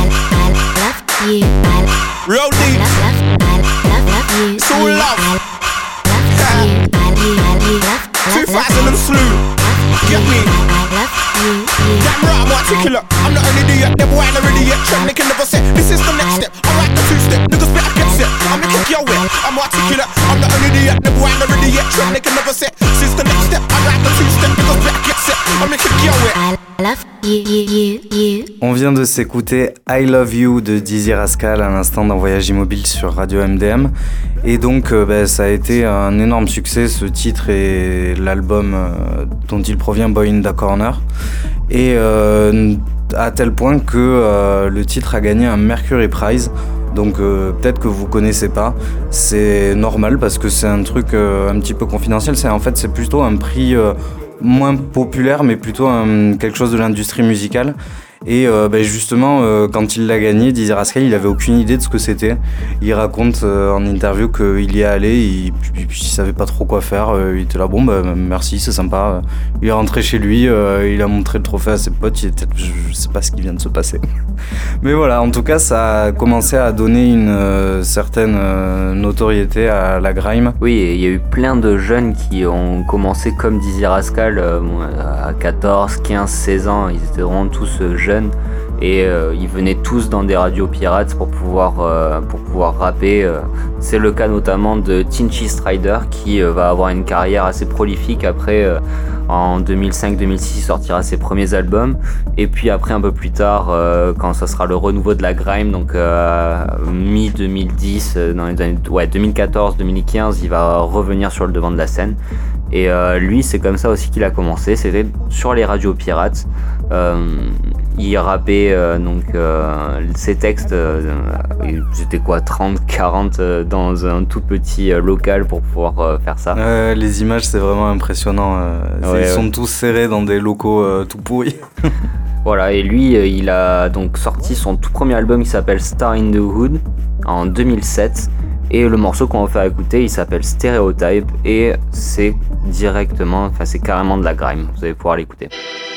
Real deep. It's all love. 2000 and slew. Get me. Damn right, I'm articulate. I'm not an idiot, never ain't an idiot. Trend they can never say, this is the next step. I write the 2-step, niggas better get set. I'm the kick your way. I'm articulate, I'm not an idiot, never ain't an idiot. Trend they can never say, this is the next step. I write the 2-step, niggas better get set. I'm the kick your way. On vient de s'écouter I Love You de Dizzy Rascal à l'instant dans Voyage Immobile sur Radio MDM. Et donc ça a été un énorme succès, ce titre et l'album dont il provient, Boy in the Corner. Et à tel point que le titre a gagné un Mercury Prize. Donc peut-être que vous connaissez pas, c'est normal parce que c'est un truc un petit peu confidentiel. C'est plutôt un prix moins populaire, mais plutôt quelque chose de l'industrie musicale. Et justement, quand il l'a gagné, Dizzy Rascal, il avait aucune idée de ce que c'était. Il raconte en interview qu'il y est allé, il savait pas trop quoi faire. Il était là, merci, c'est sympa. Il est rentré chez lui, il a montré le trophée à ses potes. Je sais pas ce qui vient de se passer. Mais voilà, en tout cas, ça a commencé à donner une certaine notoriété à la grime. Oui, et il y a eu plein de jeunes qui ont commencé comme Dizzy Rascal à 14, 15, 16 ans. Ils étaient vraiment tous jeunes. Et ils venaient tous dans des radios pirates pour pouvoir rapper. C'est le cas notamment de Tinchy Stryder qui va avoir une carrière assez prolifique. Après, en 2005-2006, il sortira ses premiers albums. Et puis après, un peu plus tard, quand ça sera le renouveau de la grime, donc mi-2010, dans les années 2014-2015, il va revenir sur le devant de la scène. Et lui, c'est comme ça aussi qu'il a commencé, c'était sur les radios pirates. Il rappait ses textes, c'était quoi, 30-40 dans un tout petit local pour pouvoir faire ça. Les images, c'est vraiment impressionnant. Ils sont tous serrés dans des locaux tout pourris. Voilà, et lui, il a donc sorti son tout premier album qui s'appelle Star in the Hood en 2007. Et le morceau qu'on va faire écouter, il s'appelle Stereotype et c'est carrément de la grime. Vous allez pouvoir l'écouter.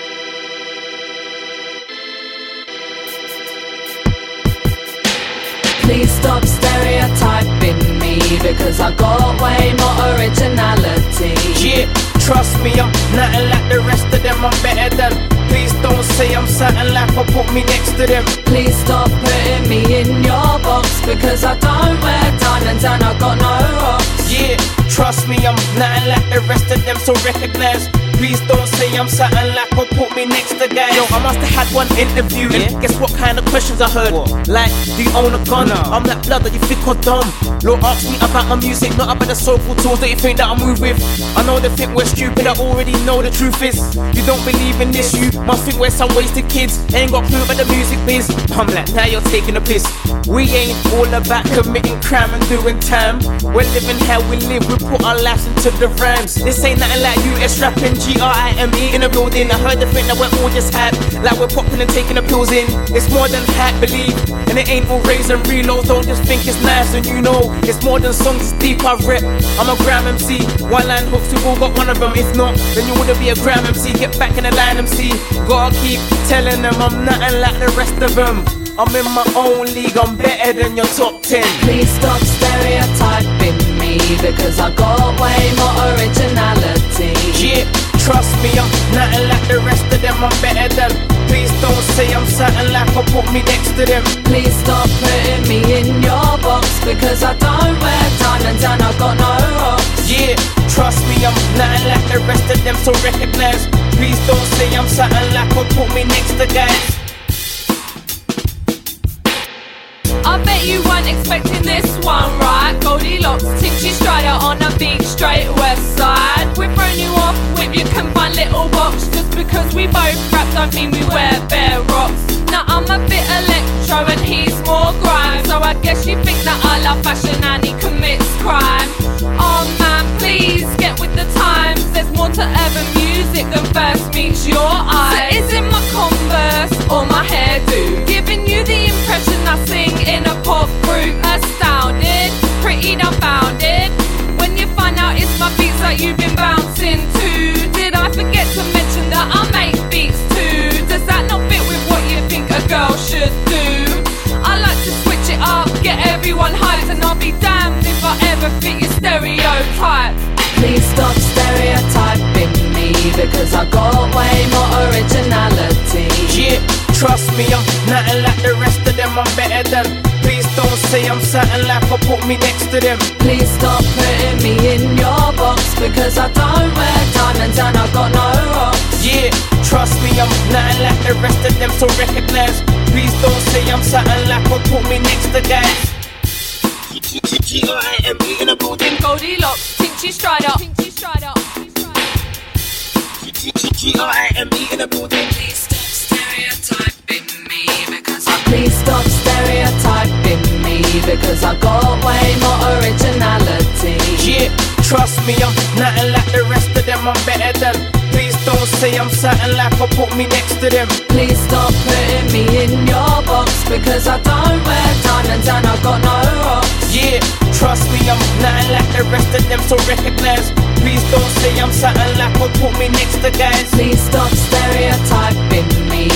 Please stop stereotyping me because I got way more originality. Yeah, trust me, I'm nothing like the rest of them, I'm better than. Please don't say I'm something like or put me next to them. Please stop putting me in your box because I don't wear diamonds and I got no rocks. Yeah, trust me, I'm nothing like the rest of them, so recognize. Please don't say I'm something like or put me next to guys. Yo, I must have had one interview. Yeah? Guess what kind of questions I heard? What? Like, do you own a gun? No. I'm like, blood, that you think or dumb? Lord, ask me about my music, not about the soulful tools that you think that I move with. I know they think we're stupid, I already know the truth is. You don't believe in this, you must think we're some wasted kids. Ain't got clue about the music biz. I'm like, now you're taking a piss. We ain't all about committing crime and doing time. We're living how we live, we put our lives into the rhymes. This ain't nothing like US rapping, G-R-I-M-E in a building. I heard the thing that we're all just hype, like we're popping and taking the pills in. It's more than hype, believe, and it ain't all raise and reloads. Don't just think it's nice and you know it's more than songs, it's deep. I rep, I'm a gram MC. One line hooks, we've all got one of them. If not, then you wouldn't be a gram MC. Get back in the line MC. Gotta keep telling them I'm nothing like the rest of them. I'm in my own league, I'm better than your top 10. Please stop stereotyping me because I got way more originality. Yeah, trust me, I'm nothing like the rest of them, I'm better than. Please don't say I'm something like I put me next to them. Please stop putting me in your box, because I don't wear diamonds and I got no rocks. Yeah, trust me, I'm nothing like the rest of them, so recognize. Please don't say I'm something like I put me next to guys. I bet you weren't expecting this one, right? Goldilocks, Tinchy Strider on a beach straight west side. We've thrown you off with your confined little box. Just because we both rap don't mean we wear bare rocks. Now I'm a bit electro and he's more grime, so I guess you think that I love fashion and he commits crime. Oh man, please get with the times. There's more to urban music than first meets your eyes. So is it my Converse or my hairdo giving you the impression I sing in a pop group? Astounded, pretty dumbfounded when you find out it's my beats that you've been bouncing to. Did I forget to mention that I make beats too? Does that not fit with what you think a girl should do? I like to switch it up, get everyone hyped, and I'll be damned if I ever fit your stereotype. Please stop stereotyping me, because I got way more originality. Yeah, trust me, I'm nothing like the rest of them, I'm better than. Please don't say I'm something like I put me next to them. Please stop putting me in your box, because I don't wear diamonds and I got no rocks. Yeah, trust me, I'm nothing like the rest of them, so recognize. Please don't say I'm something like I put me next to guys. G-I-M-E in a building. Goldilocks, Tinchy Strider. G-I-M-E in a building. Please stop stereotyping me, because please stop stereotyping me, because I got way more originality. Yeah, trust me, I'm nothing like the rest of them, I'm better than. Please don't say I'm something like I put me next to them. Please stop putting me in your box, because I don't wear diamonds and I got no rocks. Yeah, trust me, I'm nothing like the rest of them, so recognize. Please don't say I'm something like I put me next to guys. Please stop stereotyping me.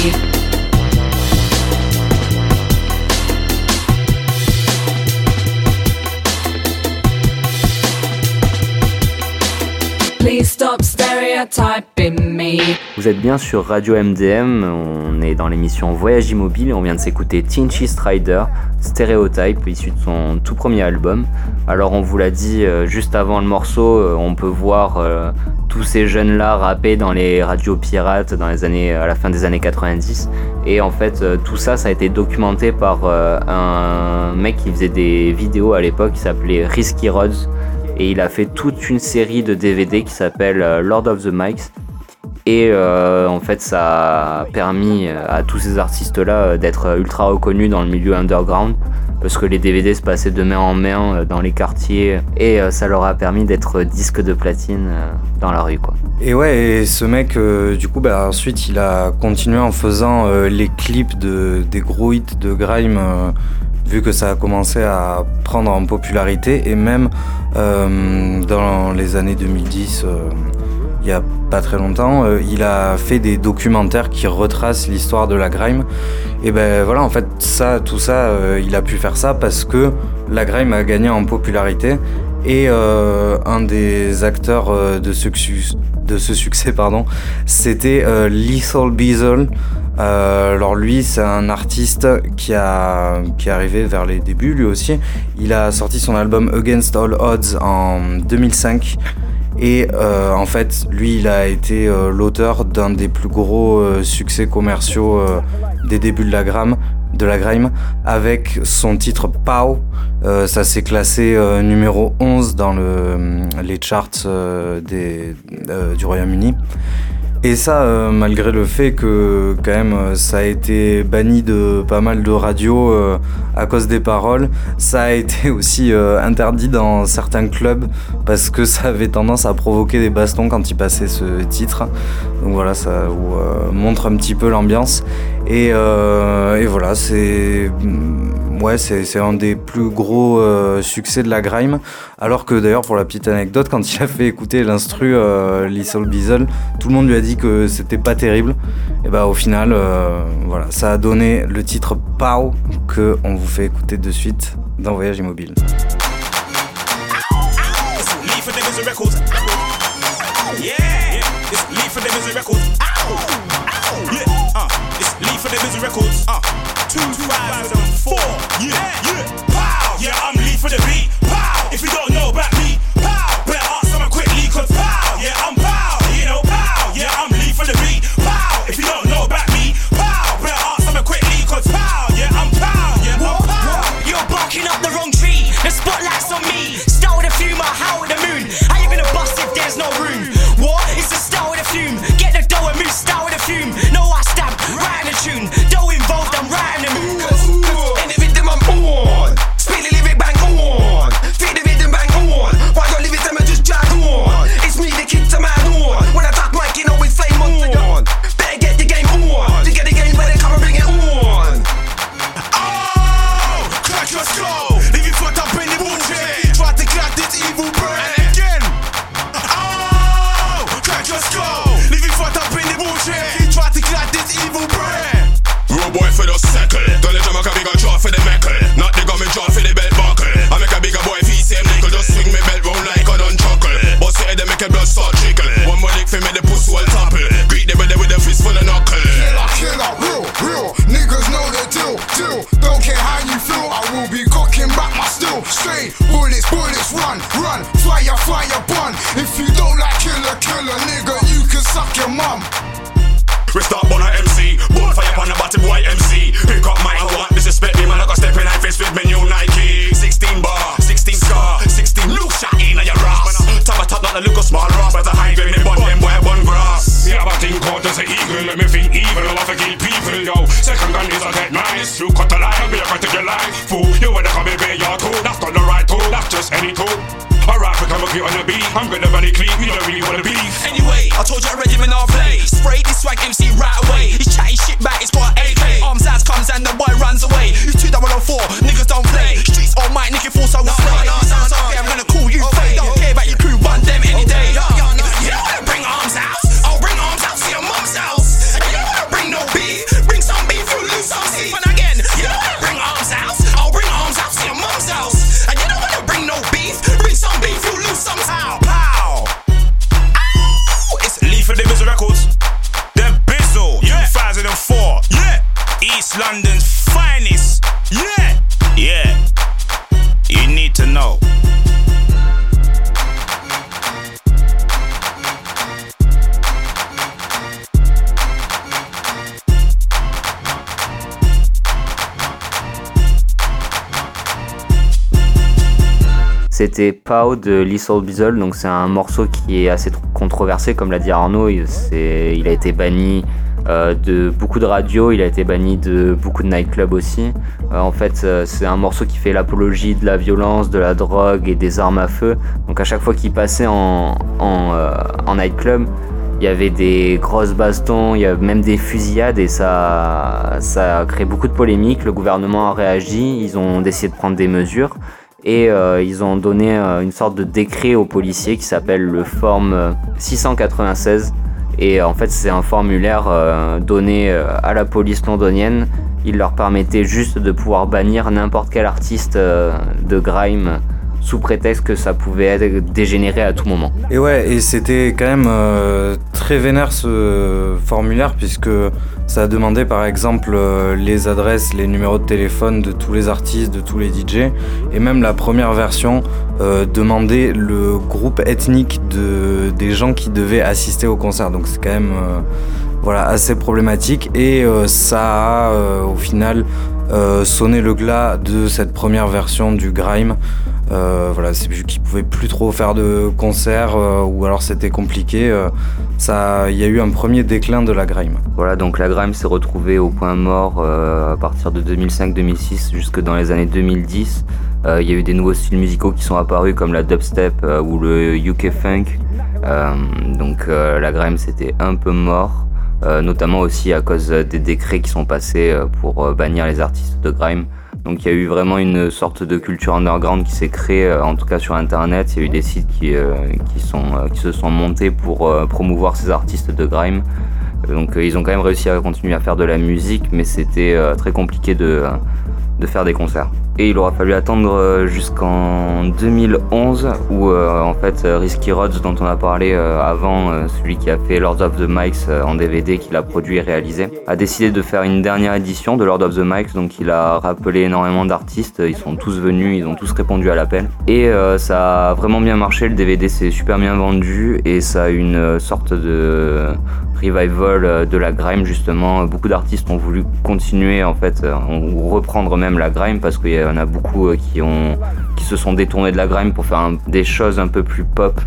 Please stop stereotyping me. Vous êtes bien sur Radio MDM, on est dans l'émission Voyage Immobile et on vient de s'écouter Tinchy Strider, Stereotype, issu de son tout premier album. Alors on vous l'a dit juste avant le morceau, on peut voir tous ces jeunes-là rapper dans les radios pirates à la fin des années 90. Et en fait tout ça a été documenté par un mec qui faisait des vidéos à l'époque qui s'appelait Risky Rods. Et il a fait toute une série de DVD qui s'appelle Lord of the Mics. Et en fait ça a permis à tous ces artistes-là d'être ultra reconnus dans le milieu underground, parce que les DVD se passaient de main en main dans les quartiers, et ça leur a permis d'être disque de platine dans la rue, quoi. Et ouais, et ce mec, du coup, ensuite il a continué en faisant les clips des gros hits de grime, vu que ça a commencé à prendre en popularité, et même dans les années 2010, il y a pas très longtemps, il a fait des documentaires qui retracent l'histoire de la grime. Et voilà, en fait, tout ça, il a pu faire ça parce que la grime a gagné en popularité. Et un des acteurs de ce succès, c'était Lethal Beazle. Alors lui, c'est un artiste qui est arrivé vers les débuts lui aussi. Il a sorti son album Against All Odds en 2005. Et en fait, lui, il a été l'auteur d'un des plus gros succès commerciaux des débuts de la grime, avec son titre Pow. Ça s'est classé numéro 11 dans les charts du Royaume-Uni. Et ça, malgré le fait que quand même ça a été banni de pas mal de radios à cause des paroles, ça a été aussi interdit dans certains clubs parce que ça avait tendance à provoquer des bastons quand il passait ce titre. Donc voilà, ça vous montre un petit peu l'ambiance. Et voilà, c'est un des plus gros succès de la grime. Alors que d'ailleurs, pour la petite anecdote, quand il a fait écouter l'instru Lethal Beazle, tout le monde lui a dit que c'était pas terrible. Et au final, voilà, ça a donné le titre Pow que on vous fait écouter de suite dans Voyage Immobile. Yeah. for the Busy Records. Ow! Ow! Yeah, it's Lee for the Busy Records. 2004. Yeah. Pow! Yeah, I'm Lee for the beat. Pow! If you don't know about me, pow! Better ask someone quickly, cause pow! Yeah, I'm pow! You know, pow! Yeah, I'm Lee for the beat. Pow! If you don't know about me, pow! Better ask someone quickly, cause pow! Yeah, I'm pow! Yeah, I'm pow! You're barking up the wrong tree. The spotlight's on me. Start with a fume, how with the moon. How you gonna bust if there's no room? What? It's the start with a fume. Get the dough and move, start with a fume. No, I stab, right in the tune. Dough involved, I'm right in the mood. In the rhythm I'm on. Speed the lyric bang on. Feel the rhythm bang on. Why don't leave it them and just drag on? It's me, the kid to man on. When I talk mic, you know it's flame on. Better get the game on. To get the game where they come and bring it on. Oh, crack your skull. Leave you fucked up in the bullshit. Try to crack this evil brain. And again. Oh, crack your skull. Leave you fucked up in the bullshit. Try to crack this evil brain. Road boy for the circle. Don't let Jamaica bigger draw for the meckle. Not the gummy draw for the belt buckle. I make a bigger boy feel same nickel. Just swing me belt round like I done chuckle. Bust your head and make a blood start trickle. One more lick for me the pussy will topple. Greet the belly with a fist full of knuckle. Killer, real, niggas know the deal. Don't care how you feel, I will be cocking back my steel. Straight bullets, run, fire, bun. If you don't like killer, nigga, you can suck your mum. We start on a MC, bonfire on a bottom white MC. Pick up my want, disrespect me, man. I got step in face with me new Nike. 16 bar, 16 scar, 16 look shot in your ass. Top a top, not a look a small rock, but a high grade, me bun them boy one grass. Yeah, but think caught as an eagle, make me think evil, I want to kill people, yo. Second gun is a dead nice, you cut the line, me a cut to your life. Fool, you wanna come and pay your tool, that's not the right tool, that's just any tool. Alright, we come up here on the beat, I'm gonna run it clean, you don't really wanna beef. Anyway, I told you already, man, I'll play. Spray this swag MC right away. He's chatting shit back, it's got an AK. Arms as comes and the boy runs away. He's 2004, niggas don't play. Streets all might, Nicky Force, I will slay. Sounds okay, I'm gonna call you fake. Don't care about your crew, run them any day. You don't wanna bring arms out, I'll bring arms out to your mum's house. And you don't wanna bring no beef, bring some beef, you'll lose some teeth. And again, you don't wanna bring arms out, I'll bring arms out to your mum's house. And you don't wanna bring no beef, bring some beef, you'll lose some teeth. Pow! Ow! It's Lee for the Busy Records. The Bizzle, 2004. Yeah! East London's finest. Yeah! Yeah. You need to know. C'était Pow de Lee Soul Bizzle, donc c'est un morceau qui est assez controversé, comme l'a dit Arnaud. Il a été banni de beaucoup de radios, il a été banni de beaucoup de nightclubs aussi. En fait, c'est un morceau qui fait l'apologie de la violence, de la drogue et des armes à feu. Donc à chaque fois qu'il passait en nightclub, il y avait des grosses bastons, il y avait même des fusillades et ça a créé beaucoup de polémiques. Le gouvernement a réagi, ils ont décidé de prendre des mesures. Et ils ont donné une sorte de décret aux policiers qui s'appelle le Form 696. Et en fait, c'est un formulaire donné à la police londonienne. Il leur permettait juste de pouvoir bannir n'importe quel artiste de grime sous prétexte que ça pouvait être dégénéré à tout moment. Et ouais, et c'était quand même très vénère ce formulaire, puisque ça demandait par exemple les adresses, les numéros de téléphone de tous les artistes, de tous les DJ, et même la première version demandait le groupe ethnique des gens qui devaient assister au concert. Donc c'est quand même assez problématique, et ça a au final sonné le glas de cette première version du grime. C'est vu qu'ils pouvaient plus trop faire de concerts ou alors c'était compliqué. Il y a eu un premier déclin de la grime. Voilà, donc la grime s'est retrouvée au point mort à partir de 2005-2006 jusque dans les années 2010. Il y a eu des nouveaux styles musicaux qui sont apparus comme la dubstep ou le UK funk. Donc la grime c'était un peu mort, notamment aussi à cause des décrets qui sont passés pour bannir les artistes de grime. Donc il y a eu vraiment une sorte de culture underground qui s'est créée, en tout cas sur internet. Il y a eu des sites qui se sont montés pour promouvoir ces artistes de grime. Donc ils ont quand même réussi à continuer à faire de la musique, mais c'était très compliqué de faire des concerts. Et il aura fallu attendre jusqu'en 2011 où en fait Risky Roads, dont on a parlé avant, celui qui a fait Lord of the Mics en DVD, qu'il a produit et réalisé, a décidé de faire une dernière édition de Lord of the Mics. Donc il a rappelé énormément d'artistes, ils sont tous venus, ils ont tous répondu à l'appel. Et ça a vraiment bien marché, le DVD s'est super bien vendu et ça a une sorte de revival de la grime justement. Beaucoup d'artistes ont voulu continuer en fait, ou reprendre même la grime, parce qu'il y en a beaucoup qui se sont détournés de la grime pour faire des choses un peu plus pop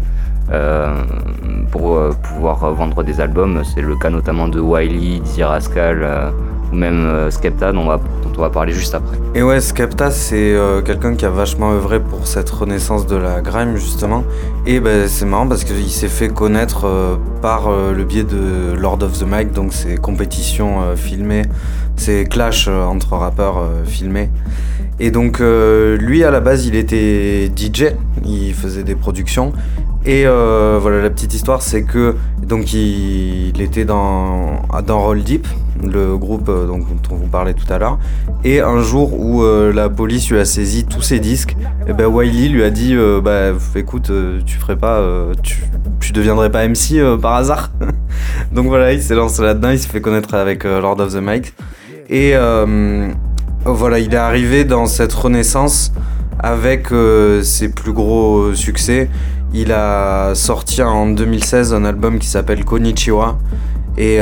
pour pouvoir vendre des albums. C'est le cas notamment de Wiley, Dizzy Rascal ou même Skepta dont on va parler juste après. Et ouais, Skepta c'est quelqu'un qui a vachement œuvré pour cette renaissance de la grime justement. Et c'est marrant parce qu'il s'est fait connaître par le biais de Lord of the Mic, donc ces compétitions filmées, ces clashs entre rappeurs filmés. Et donc lui à la base il était DJ, il faisait des productions. Et voilà, la petite histoire c'est que donc il était dans Roll Deep, le groupe dont on vous parlait tout à l'heure, et un jour où la police lui a saisi tous ses disques, et Wiley lui a dit écoute, tu ferais pas, tu deviendrais pas MC par hasard. Donc voilà, il s'est lancé là-dedans, il s'est fait connaître avec Lord of the Mic, et voilà, il est arrivé dans cette renaissance avec ses plus gros succès. Il a sorti en 2016 un album qui s'appelle Konnichiwa et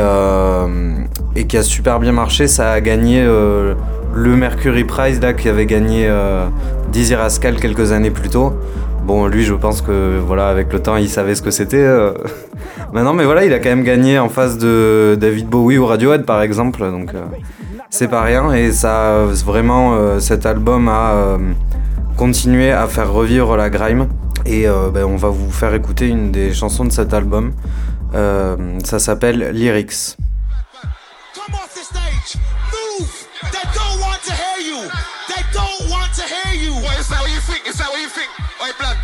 qui a super bien marché. Ça a gagné le Mercury Prize là, qui avait gagné Dizzy Rascal quelques années plus tôt. Bon, lui, je pense que voilà, avec le temps, il savait ce que c'était. Maintenant, mais voilà, il a quand même gagné en face de David Bowie ou Radiohead, par exemple. Donc, c'est pas rien. Et ça, vraiment, cet album a continué à faire revivre la grime. Et on va vous faire écouter une des chansons de cet album. Ça s'appelle Lyrics. Come off the stage, move. They don't want to hear you. They don't want to hear you. What is that? What you think? Is that what you think? Oi, blood.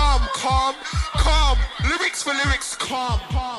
Calm. Lyrics for lyrics. Calm.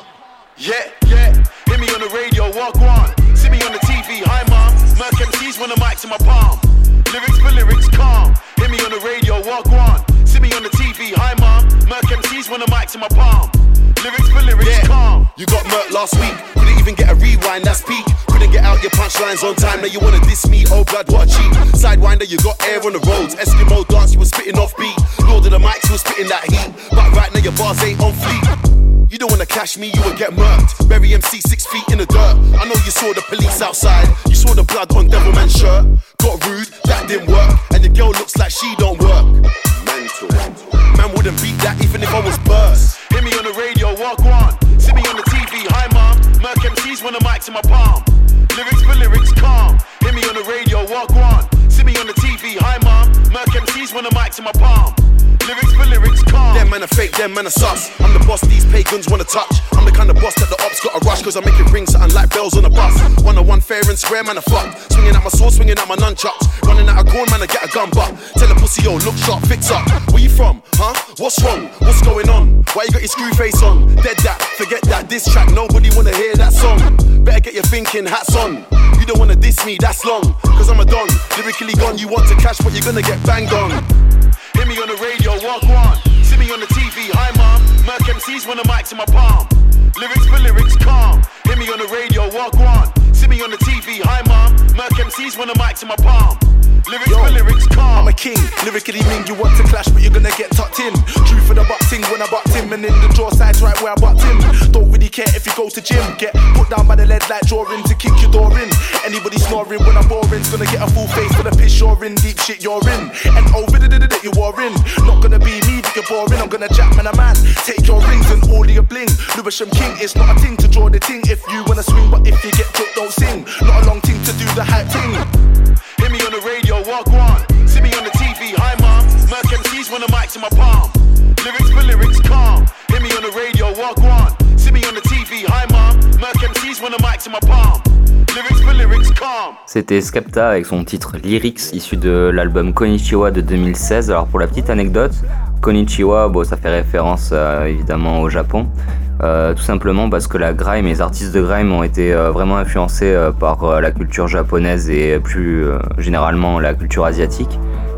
Yeah. Hear me on the radio, walk on. See me on the TV, hi mom. Merc MCs when the mic's in my palm. Lyrics for lyrics, calm. Hear me on the radio, walk on. See me on the TV, hi mom. Merc MCs when the mic's in my palm. Lyrics for lyrics, calm. You got murked last week, couldn't even get a rewind, that's peak. Couldn't get out your punchlines on time, now you wanna diss me, oh blood, what a cheat. Sidewinder, you got air on the roads. Eskimo dance, you was spitting off beat. Lord of the mics, you was spitting that heat. But right now your bars ain't on fleek. You don't wanna catch me, you will get murked. Bury MC 6 feet in the dirt. I know you saw the police outside. You saw the blood on Devilman's shirt. Got rude, that didn't work. And the girl looks like she don't work. Mental. Man wouldn't beat that even if I was burst. Hear me on the radio, walk on. See me on the TV, hi mom. Merc MCs when the mic's in my palm. Lyrics for lyrics, calm. Hear me on the radio, walk on. See me on the TV, hi mom. Merc MCs when the mic's in my palm. Lyrics for lyrics, calm. Them man are fake, them man are sus. I'm the boss these pagans wanna touch. I'm the kind of boss that the ops gotta rush, cause I make it ring something like bells on a bus. 101 fair and square, man, I fuck. Swinging at my sword, swinging at my nunchucks. Running out of corn, man, I get a gun butt. Tell a pussy, yo, look sharp, fix up. Where you from, huh? What's wrong? What's going on? Why you got your screw face on? Dead that, forget that, this track, nobody wanna hear that song. Better get your thinking hats on. You don't wanna diss me, that's long. Cause I'm a don, lyrically gone. You want to cash, but you're gonna get banged on. Hear me on the radio, walk on. See me on the TV, hi mom. Merc MCs when the mic's in my palm. Lyrics for lyrics, calm. Hear me on the radio, walk on. See me on the TV, hi mom. Merc MCs when the mic's in my palm. Lyrics for lyrics, calm. I'm a king, lyrically mean you want to clash, but you're gonna get tucked in. True for the butt ting when I butt him, and in the draw side's right where I butt him. Don't really care if you go to gym. Get put down by the lead like drawing to kick your door in. Anybody snoring when I'm boring's gonna get a full face for the piss you're in. Deep shit you're in, and over the you are in. Not gonna be me that you're boring. I'm gonna jack man a man. Take your rings and all of your bling. Lewisham King, it's not a thing to draw the ting. If you wanna swing, but if you get took, don't sing. Not a long thing to do the hype thing. Hear me on the radio, walk on. See me on the TV, hi mom. Merc MCs when the mic's in my palm. Lyrics for lyrics, calm. Hear me on the radio, walk on. See me on the TV, hi mom. Merc MCs when the mic's in my palm. Lyrics for lyrics, calm. C'était Skepta avec son titre Lyrics, issu de l'album Konnichiwa de 2016. Alors pour la petite anecdote, Konnichiwa, bon, ça fait référence évidemment au Japon. Tout simplement parce que la grime et les artistes de grime ont été vraiment influencés par la culture japonaise et plus généralement la culture asiatique.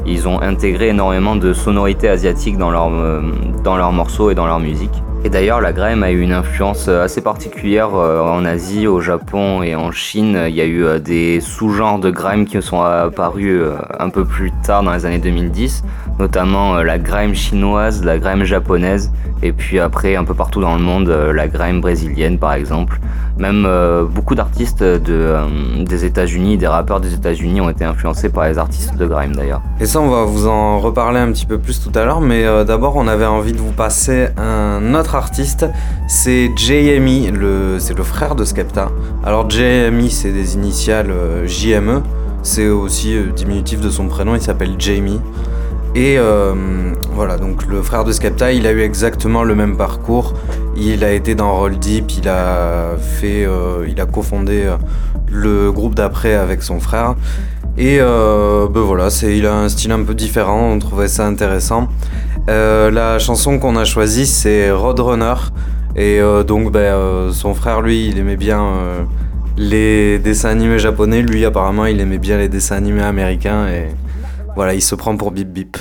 Ils ont intégré énormément de sonorités asiatiques dans leurs morceaux et dans leur musique. Et d'ailleurs, la grime a eu une influence assez particulière en Asie, au Japon et en Chine. Il y a eu des sous-genres de grime qui sont apparus un peu plus tard dans les années 2010, notamment la grime chinoise, la grime japonaise, et puis après, un peu partout dans le monde, la grime brésilienne par exemple. Même beaucoup d'artistes des États-Unis, des rappeurs des États-Unis ont été influencés par les artistes de grime d'ailleurs. Et ça, on va vous en reparler un petit peu plus tout à l'heure, mais d'abord, on avait envie de vous passer un autre artiste, c'est JME, c'est le frère de Skepta. Alors JME, c'est des initiales JME, c'est aussi diminutif de son prénom, il s'appelle Jamie. Et voilà, donc le frère de Skepta, il a eu exactement le même parcours. Il a été dans Roll Deep, il a cofondé le groupe d'après avec son frère. Et voilà, il a un style un peu différent, on trouvait ça intéressant. La chanson qu'on a choisie, c'est Roadrunner. Et donc son frère, lui, il aimait bien les dessins animés japonais. Lui, apparemment, il aimait bien les dessins animés américains. Et voilà, il se prend pour Bip Bip.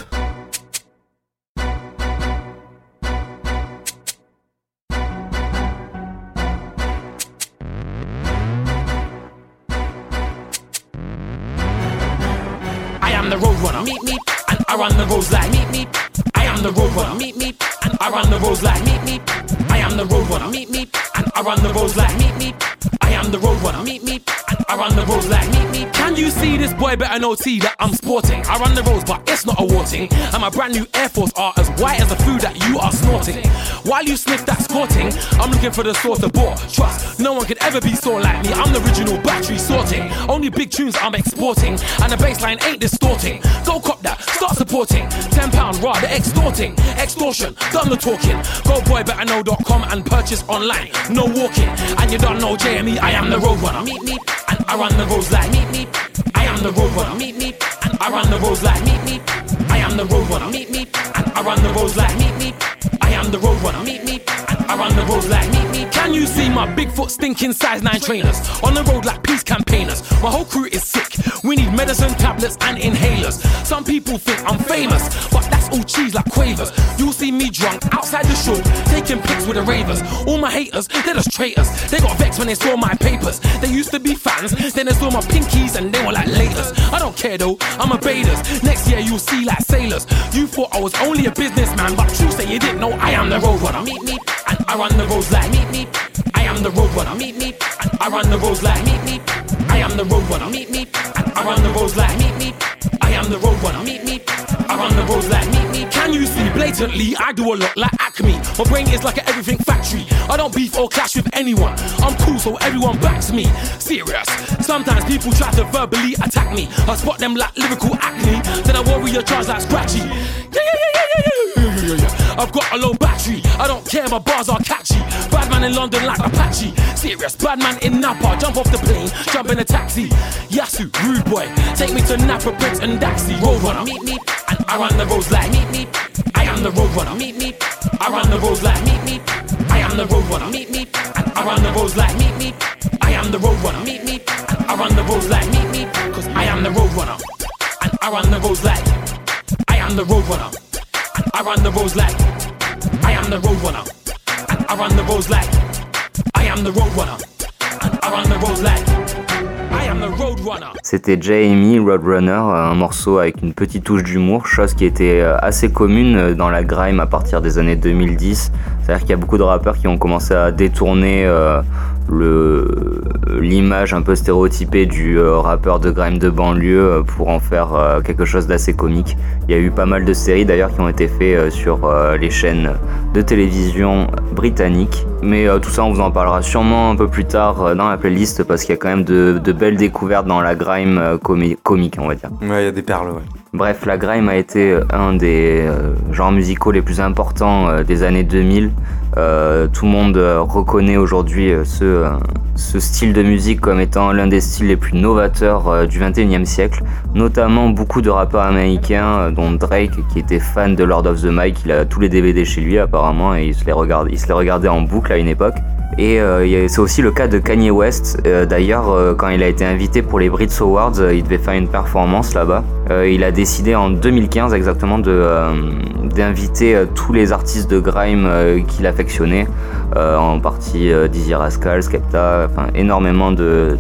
The roadrunner, meet me, and I run the roads like meet me. I am the roadrunner, meet me, and I run the roads like meet me. I am the roadrunner, meet me, and I run the roads like meet me. I am the roadrunner, meet me, and I run the roads like meet me. Can you see this boy better know T that I'm sporting? I run the roads, but it's not a warting. And my brand new Air Force are as white as the food that you are snorting. While you sniff that squatting, I'm looking for the source of bore. Trust, no one could ever be so like me. I'm the original battery sorting. Only big tunes I'm exporting, and the bassline ain't distorting. Go cop that, start supporting. £10 rather extorting. Extortion, done the talking. Go boybetterknow.com and purchase online. No walking, and you don't know JME. I am the roadrunner, meet me, and I run the roads like meet me. I am the roadrunner, meet me, and I run the roads like meet me. I am the roadrunner, meet me, and I run the roads like meet me. I am the roadrunner, meet me, and I run the roads like meet me. Can you see my Bigfoot stinking size 9 trainers on the road like peace campaigners? My whole crew is sick. We need medicine, tablets, and inhalers. Some people think I'm famous, but that's all cheese like Quavers. You'll see me drunk outside the show, taking pics with the ravers. All my haters, they're just traitors. They got vexed when they saw my papers. They used to be fans, then they saw my pinkies and they were like laters. I don't care though, I'm a baiters. Next year you'll see like sailors. You thought I was only a businessman, but true say you didn't know I am the roadrunner. Meet me, and I run the roads like meet me. I am the roadrunner. Meet me, and I run the roads like meet me. I am the roadrunner. Meet me, and I run the roads like meet me. I am the roadrunner. Meet me, I run the roads like meet me. Can you see blatantly? I do a lot like Acme. My brain is like an everything factory. I don't beef or clash with anyone. I'm cool, so everyone backs me. Serious. Sometimes people try to verbally attack me. I spot them like lyrical acne. Then I warrior charge like Scratchy. I've got a low battery. I don't care, my bars are catchy. Bad man in London like Apache. Serious, bad man in Napa. Jump off the plane, jump in a taxi. Yasu, rude boy, take me to Napa, Prince and Daxi. Roadrunner, meet me, and I run the roads like meet me. I am the roadrunner, meet me. I run the roads like meet me. I am the roadrunner, meet me, and I run the roads like meet me. I am the roadrunner, meet me, and I run the roads like meet me. Cause I am the roadrunner, and I run the roads like. I am the roadrunner. I run the roads like I am the roadrunner, and I run the roads like I am the roadrunner, and I run the roads like I am the roadrunner. C'était JME Roadrunner, un morceau avec une petite touche d'humour, chose qui était assez commune dans la grime à partir des années 2010. C'est-à-dire qu'il y a beaucoup de rappeurs qui ont commencé à détourner l'image un peu stéréotypée du rappeur de grime de banlieue pour en faire quelque chose d'assez comique. Il y a eu pas mal de séries d'ailleurs qui ont été faites sur les chaînes de télévision britanniques. Mais tout ça on vous en parlera sûrement un peu plus tard dans la playlist parce qu'il y a quand même de belles découvertes dans la grime comique on va dire. Ouais, il y a des perles, ouais. Bref, la grime a été un des genres musicaux les plus importants des années 2000. Tout le monde reconnaît aujourd'hui ce style de musique comme étant l'un des styles les plus novateurs du 21e siècle. Notamment beaucoup de rappeurs américains, dont Drake, qui était fan de Lord of the Mic. Il a tous les DVD chez lui apparemment et il se les regardait en boucle à une époque. Et c'est aussi le cas de Kanye West. D'ailleurs, quand il a été invité pour les Brit Awards, il devait faire une performance là-bas. Il a décidé en 2015 exactement d'inviter tous les artistes de grime qu'il affectionnait, en partie Dizzy Rascal, Skepta, enfin énormément de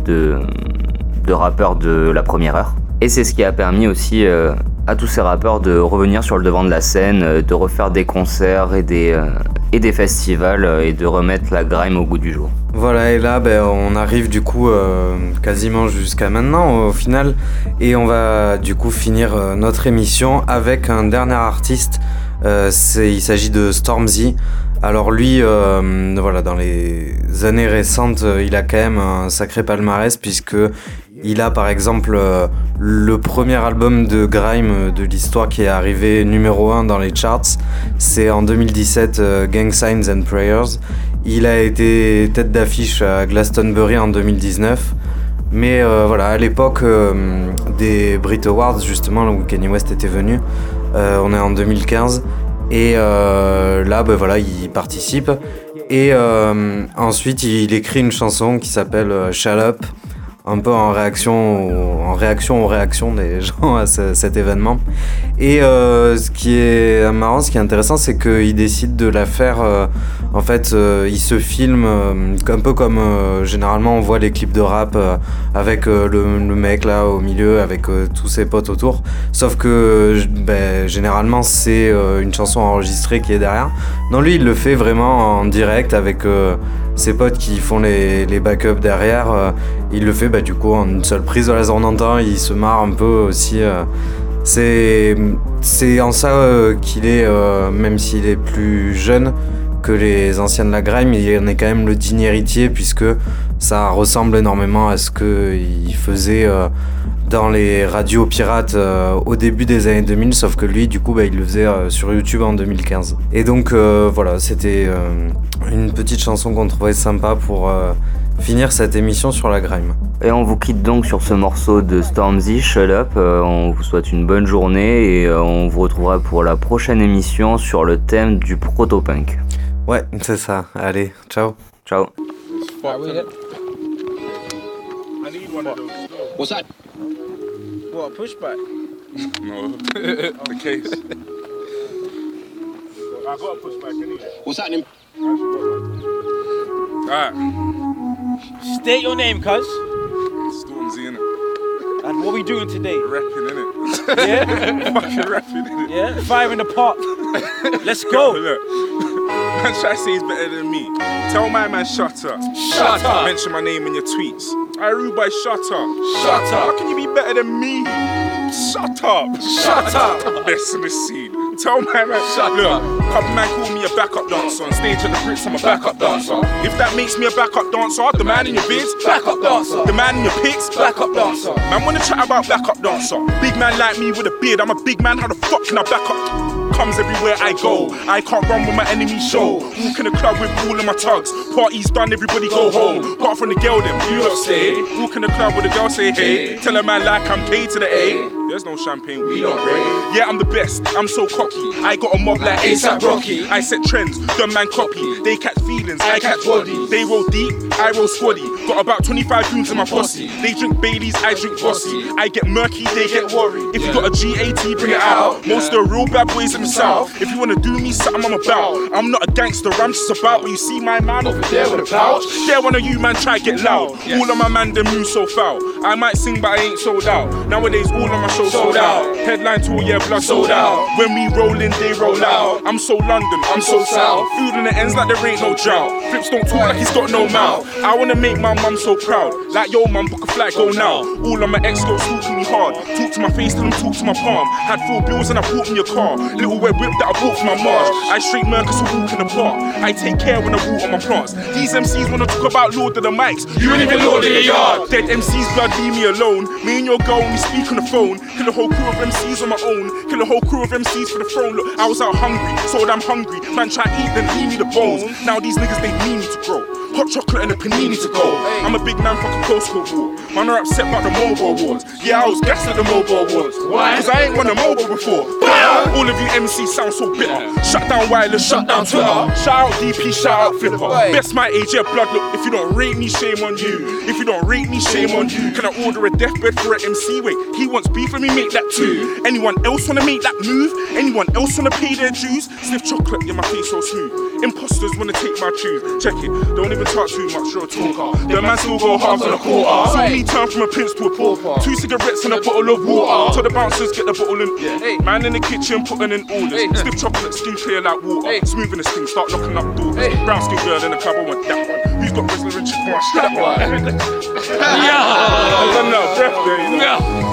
rappeurs de la première heure. Et c'est ce qui a permis aussi à tous ces rappeurs de revenir sur le devant de la scène, de refaire des concerts et des festivals et de remettre la grime au goût du jour. Voilà, et là on arrive du coup quasiment jusqu'à maintenant au final, et on va du coup finir notre émission avec un dernier artiste. Il s'agit de Stormzy. Alors lui, voilà, dans les années récentes, il a quand même un sacré palmarès, puisque il a par exemple le premier album de grime de l'histoire qui est arrivé numéro 1 dans les charts. C'est en 2017, Gang Signs and Prayers. Il a été tête d'affiche à Glastonbury en 2019. Mais voilà, à l'époque des Brit Awards, justement, où Kanye West était venu, on est en 2015. Et là, voilà, il participe. Et ensuite, il écrit une chanson qui s'appelle Shut Up, un peu en réaction aux réactions des gens à cet événement. Et ce qui est marrant, ce qui est intéressant, c'est qu'il décide de la faire. En fait, il se filme un peu comme généralement on voit les clips de rap avec le mec là au milieu, avec tous ses potes autour. Sauf que généralement c'est une chanson enregistrée qui est derrière. Non, lui il le fait vraiment en direct avec ses potes qui font les backups derrière. Il le fait du coup en une seule prise. Voilà, on entend, il se marre un peu aussi. C'est en ça qu'il est, même s'il est plus jeune que les anciens de la grime, il en est quand même le digne héritier, puisque ça ressemble énormément à ce qu'il faisait dans les radios pirates au début des années 2000, sauf que lui du coup il le faisait sur YouTube en 2015. Et donc voilà, c'était une petite chanson qu'on trouvait sympa pour finir cette émission sur la grime. Et on vous quitte donc sur ce morceau de Stormzy, Shut Up. On vous souhaite une bonne journée et on vous retrouvera pour la prochaine émission sur le thème du proto-punk. Ouais, c'est ça. Allez, ciao. Ciao. What's that? What, pushback? No, the case. I got a pushback anyway. What's happening? Alright. State your name, cuz. Stormzy, innit? And what we doing today? Rapping, innit? Yeah? Fucking rapping, innit? Yeah? Fire in the pot. Let's go. Look. Man try to say he's better than me. Tell my man shut up. Shut up. Mention my name in your tweets. I rude by shut up. Shut up. How can you be better than me? Shut up. Shut up. Best in the scene. Tell my man shut up. Couple man call me a backup dancer. On stage at the Brits, I'm a backup dancer. If that makes me a backup dancer, the man in your vids, backup dancer. The man in your pics, backup dancer. Man wanna chat about backup dancer. Big man like me with a beard, I'm a big man, how the fuck can I back up? Comes everywhere I go. I can't run with my enemy show. Walk in the club with all of my tugs. Party's done, everybody go home. Apart from the girl, them you lot stay. Walk in the club with the girl, say hey. Tell a man like I'm K to the A. There's no champagne, we don't break. Yeah, I'm the best, I'm so cocky. I got a mob like ASAP Rocky. I set trends, dumb man copy. They catch feelings, I catch body. They roll deep, I roll squaddy. Got about 25 goons in my posse. They drink Baileys, I drink Bossy. I get murky, they get worried. If you got a GAT, bring it out. Most of the real bad boys in the south. If you wanna do me something, I'm about. I'm not a gangster, I'm just about. But you see my man over there with a pouch. There one of you man try get loud. All of my man them move so foul. I might sing but I ain't sold out. Nowadays all of my shows sold out. Headline tour, yeah, blood sold out. When we roll in, they roll out. I'm so London, I'm so south. Food in the ends like there ain't no drought. Flips don't talk like he's got no mouth. I wanna make my mum so proud. Like yo mum, book a flight, go now. All of my ex-girls talking me hard. Talk to my face, tell them talk to my palm. Had 4 bills and I bought me a car. Little red whip that I bought for my Marge. I straight Mercus who walk in the park. I take care when I water my plants. These MCs wanna talk about Lord of the Mics. You ain't even Lord of the Yard. Dead MCs blood, leave me alone. Me and your girl only speak on the phone. Kill a whole crew of MCs on my own. Kill a whole crew of MCs for the throne. Look, I was out hungry, so I'm hungry. Man try to eat, then leave me the bones. Now these niggas, they need me to grow. Hot chocolate and a panini to go. I'm a big man, fuck a postcode war. Man are upset about the mobile wars. Yeah, I was gassed at the mobile wars. Why? Cause I ain't won a mobile before. All of you MCs sound so bitter. Shut down wireless, shut down Twitter. Shout out DP, shout out Flipper. Best my age, yeah, blood. Look, if you don't rate me, shame on you. If you don't rate me, shame on you. Can I order a deathbed for an MC? Wait, he wants beef, let me make that too. Anyone else wanna make that move? Anyone else wanna pay their dues? Sniff chocolate, yeah, my face so smooth. Imposters wanna take my tune. Check it, don't even talk too much, you're a talker. The man still go halves on a quarter. Saw me turn from a prince to a pauper. 2 cigarettes and a bottle of water. Tell the bouncers get the bottle in. Man in the kitchen putting in orders. Stiff chocolate, skin clear like water. Smoothing the skin, start knocking up doors. Brown skin girl in the club, I want that one. Who's got Rizzler and Chick? That one. Yeah. I don't know, breath, baby.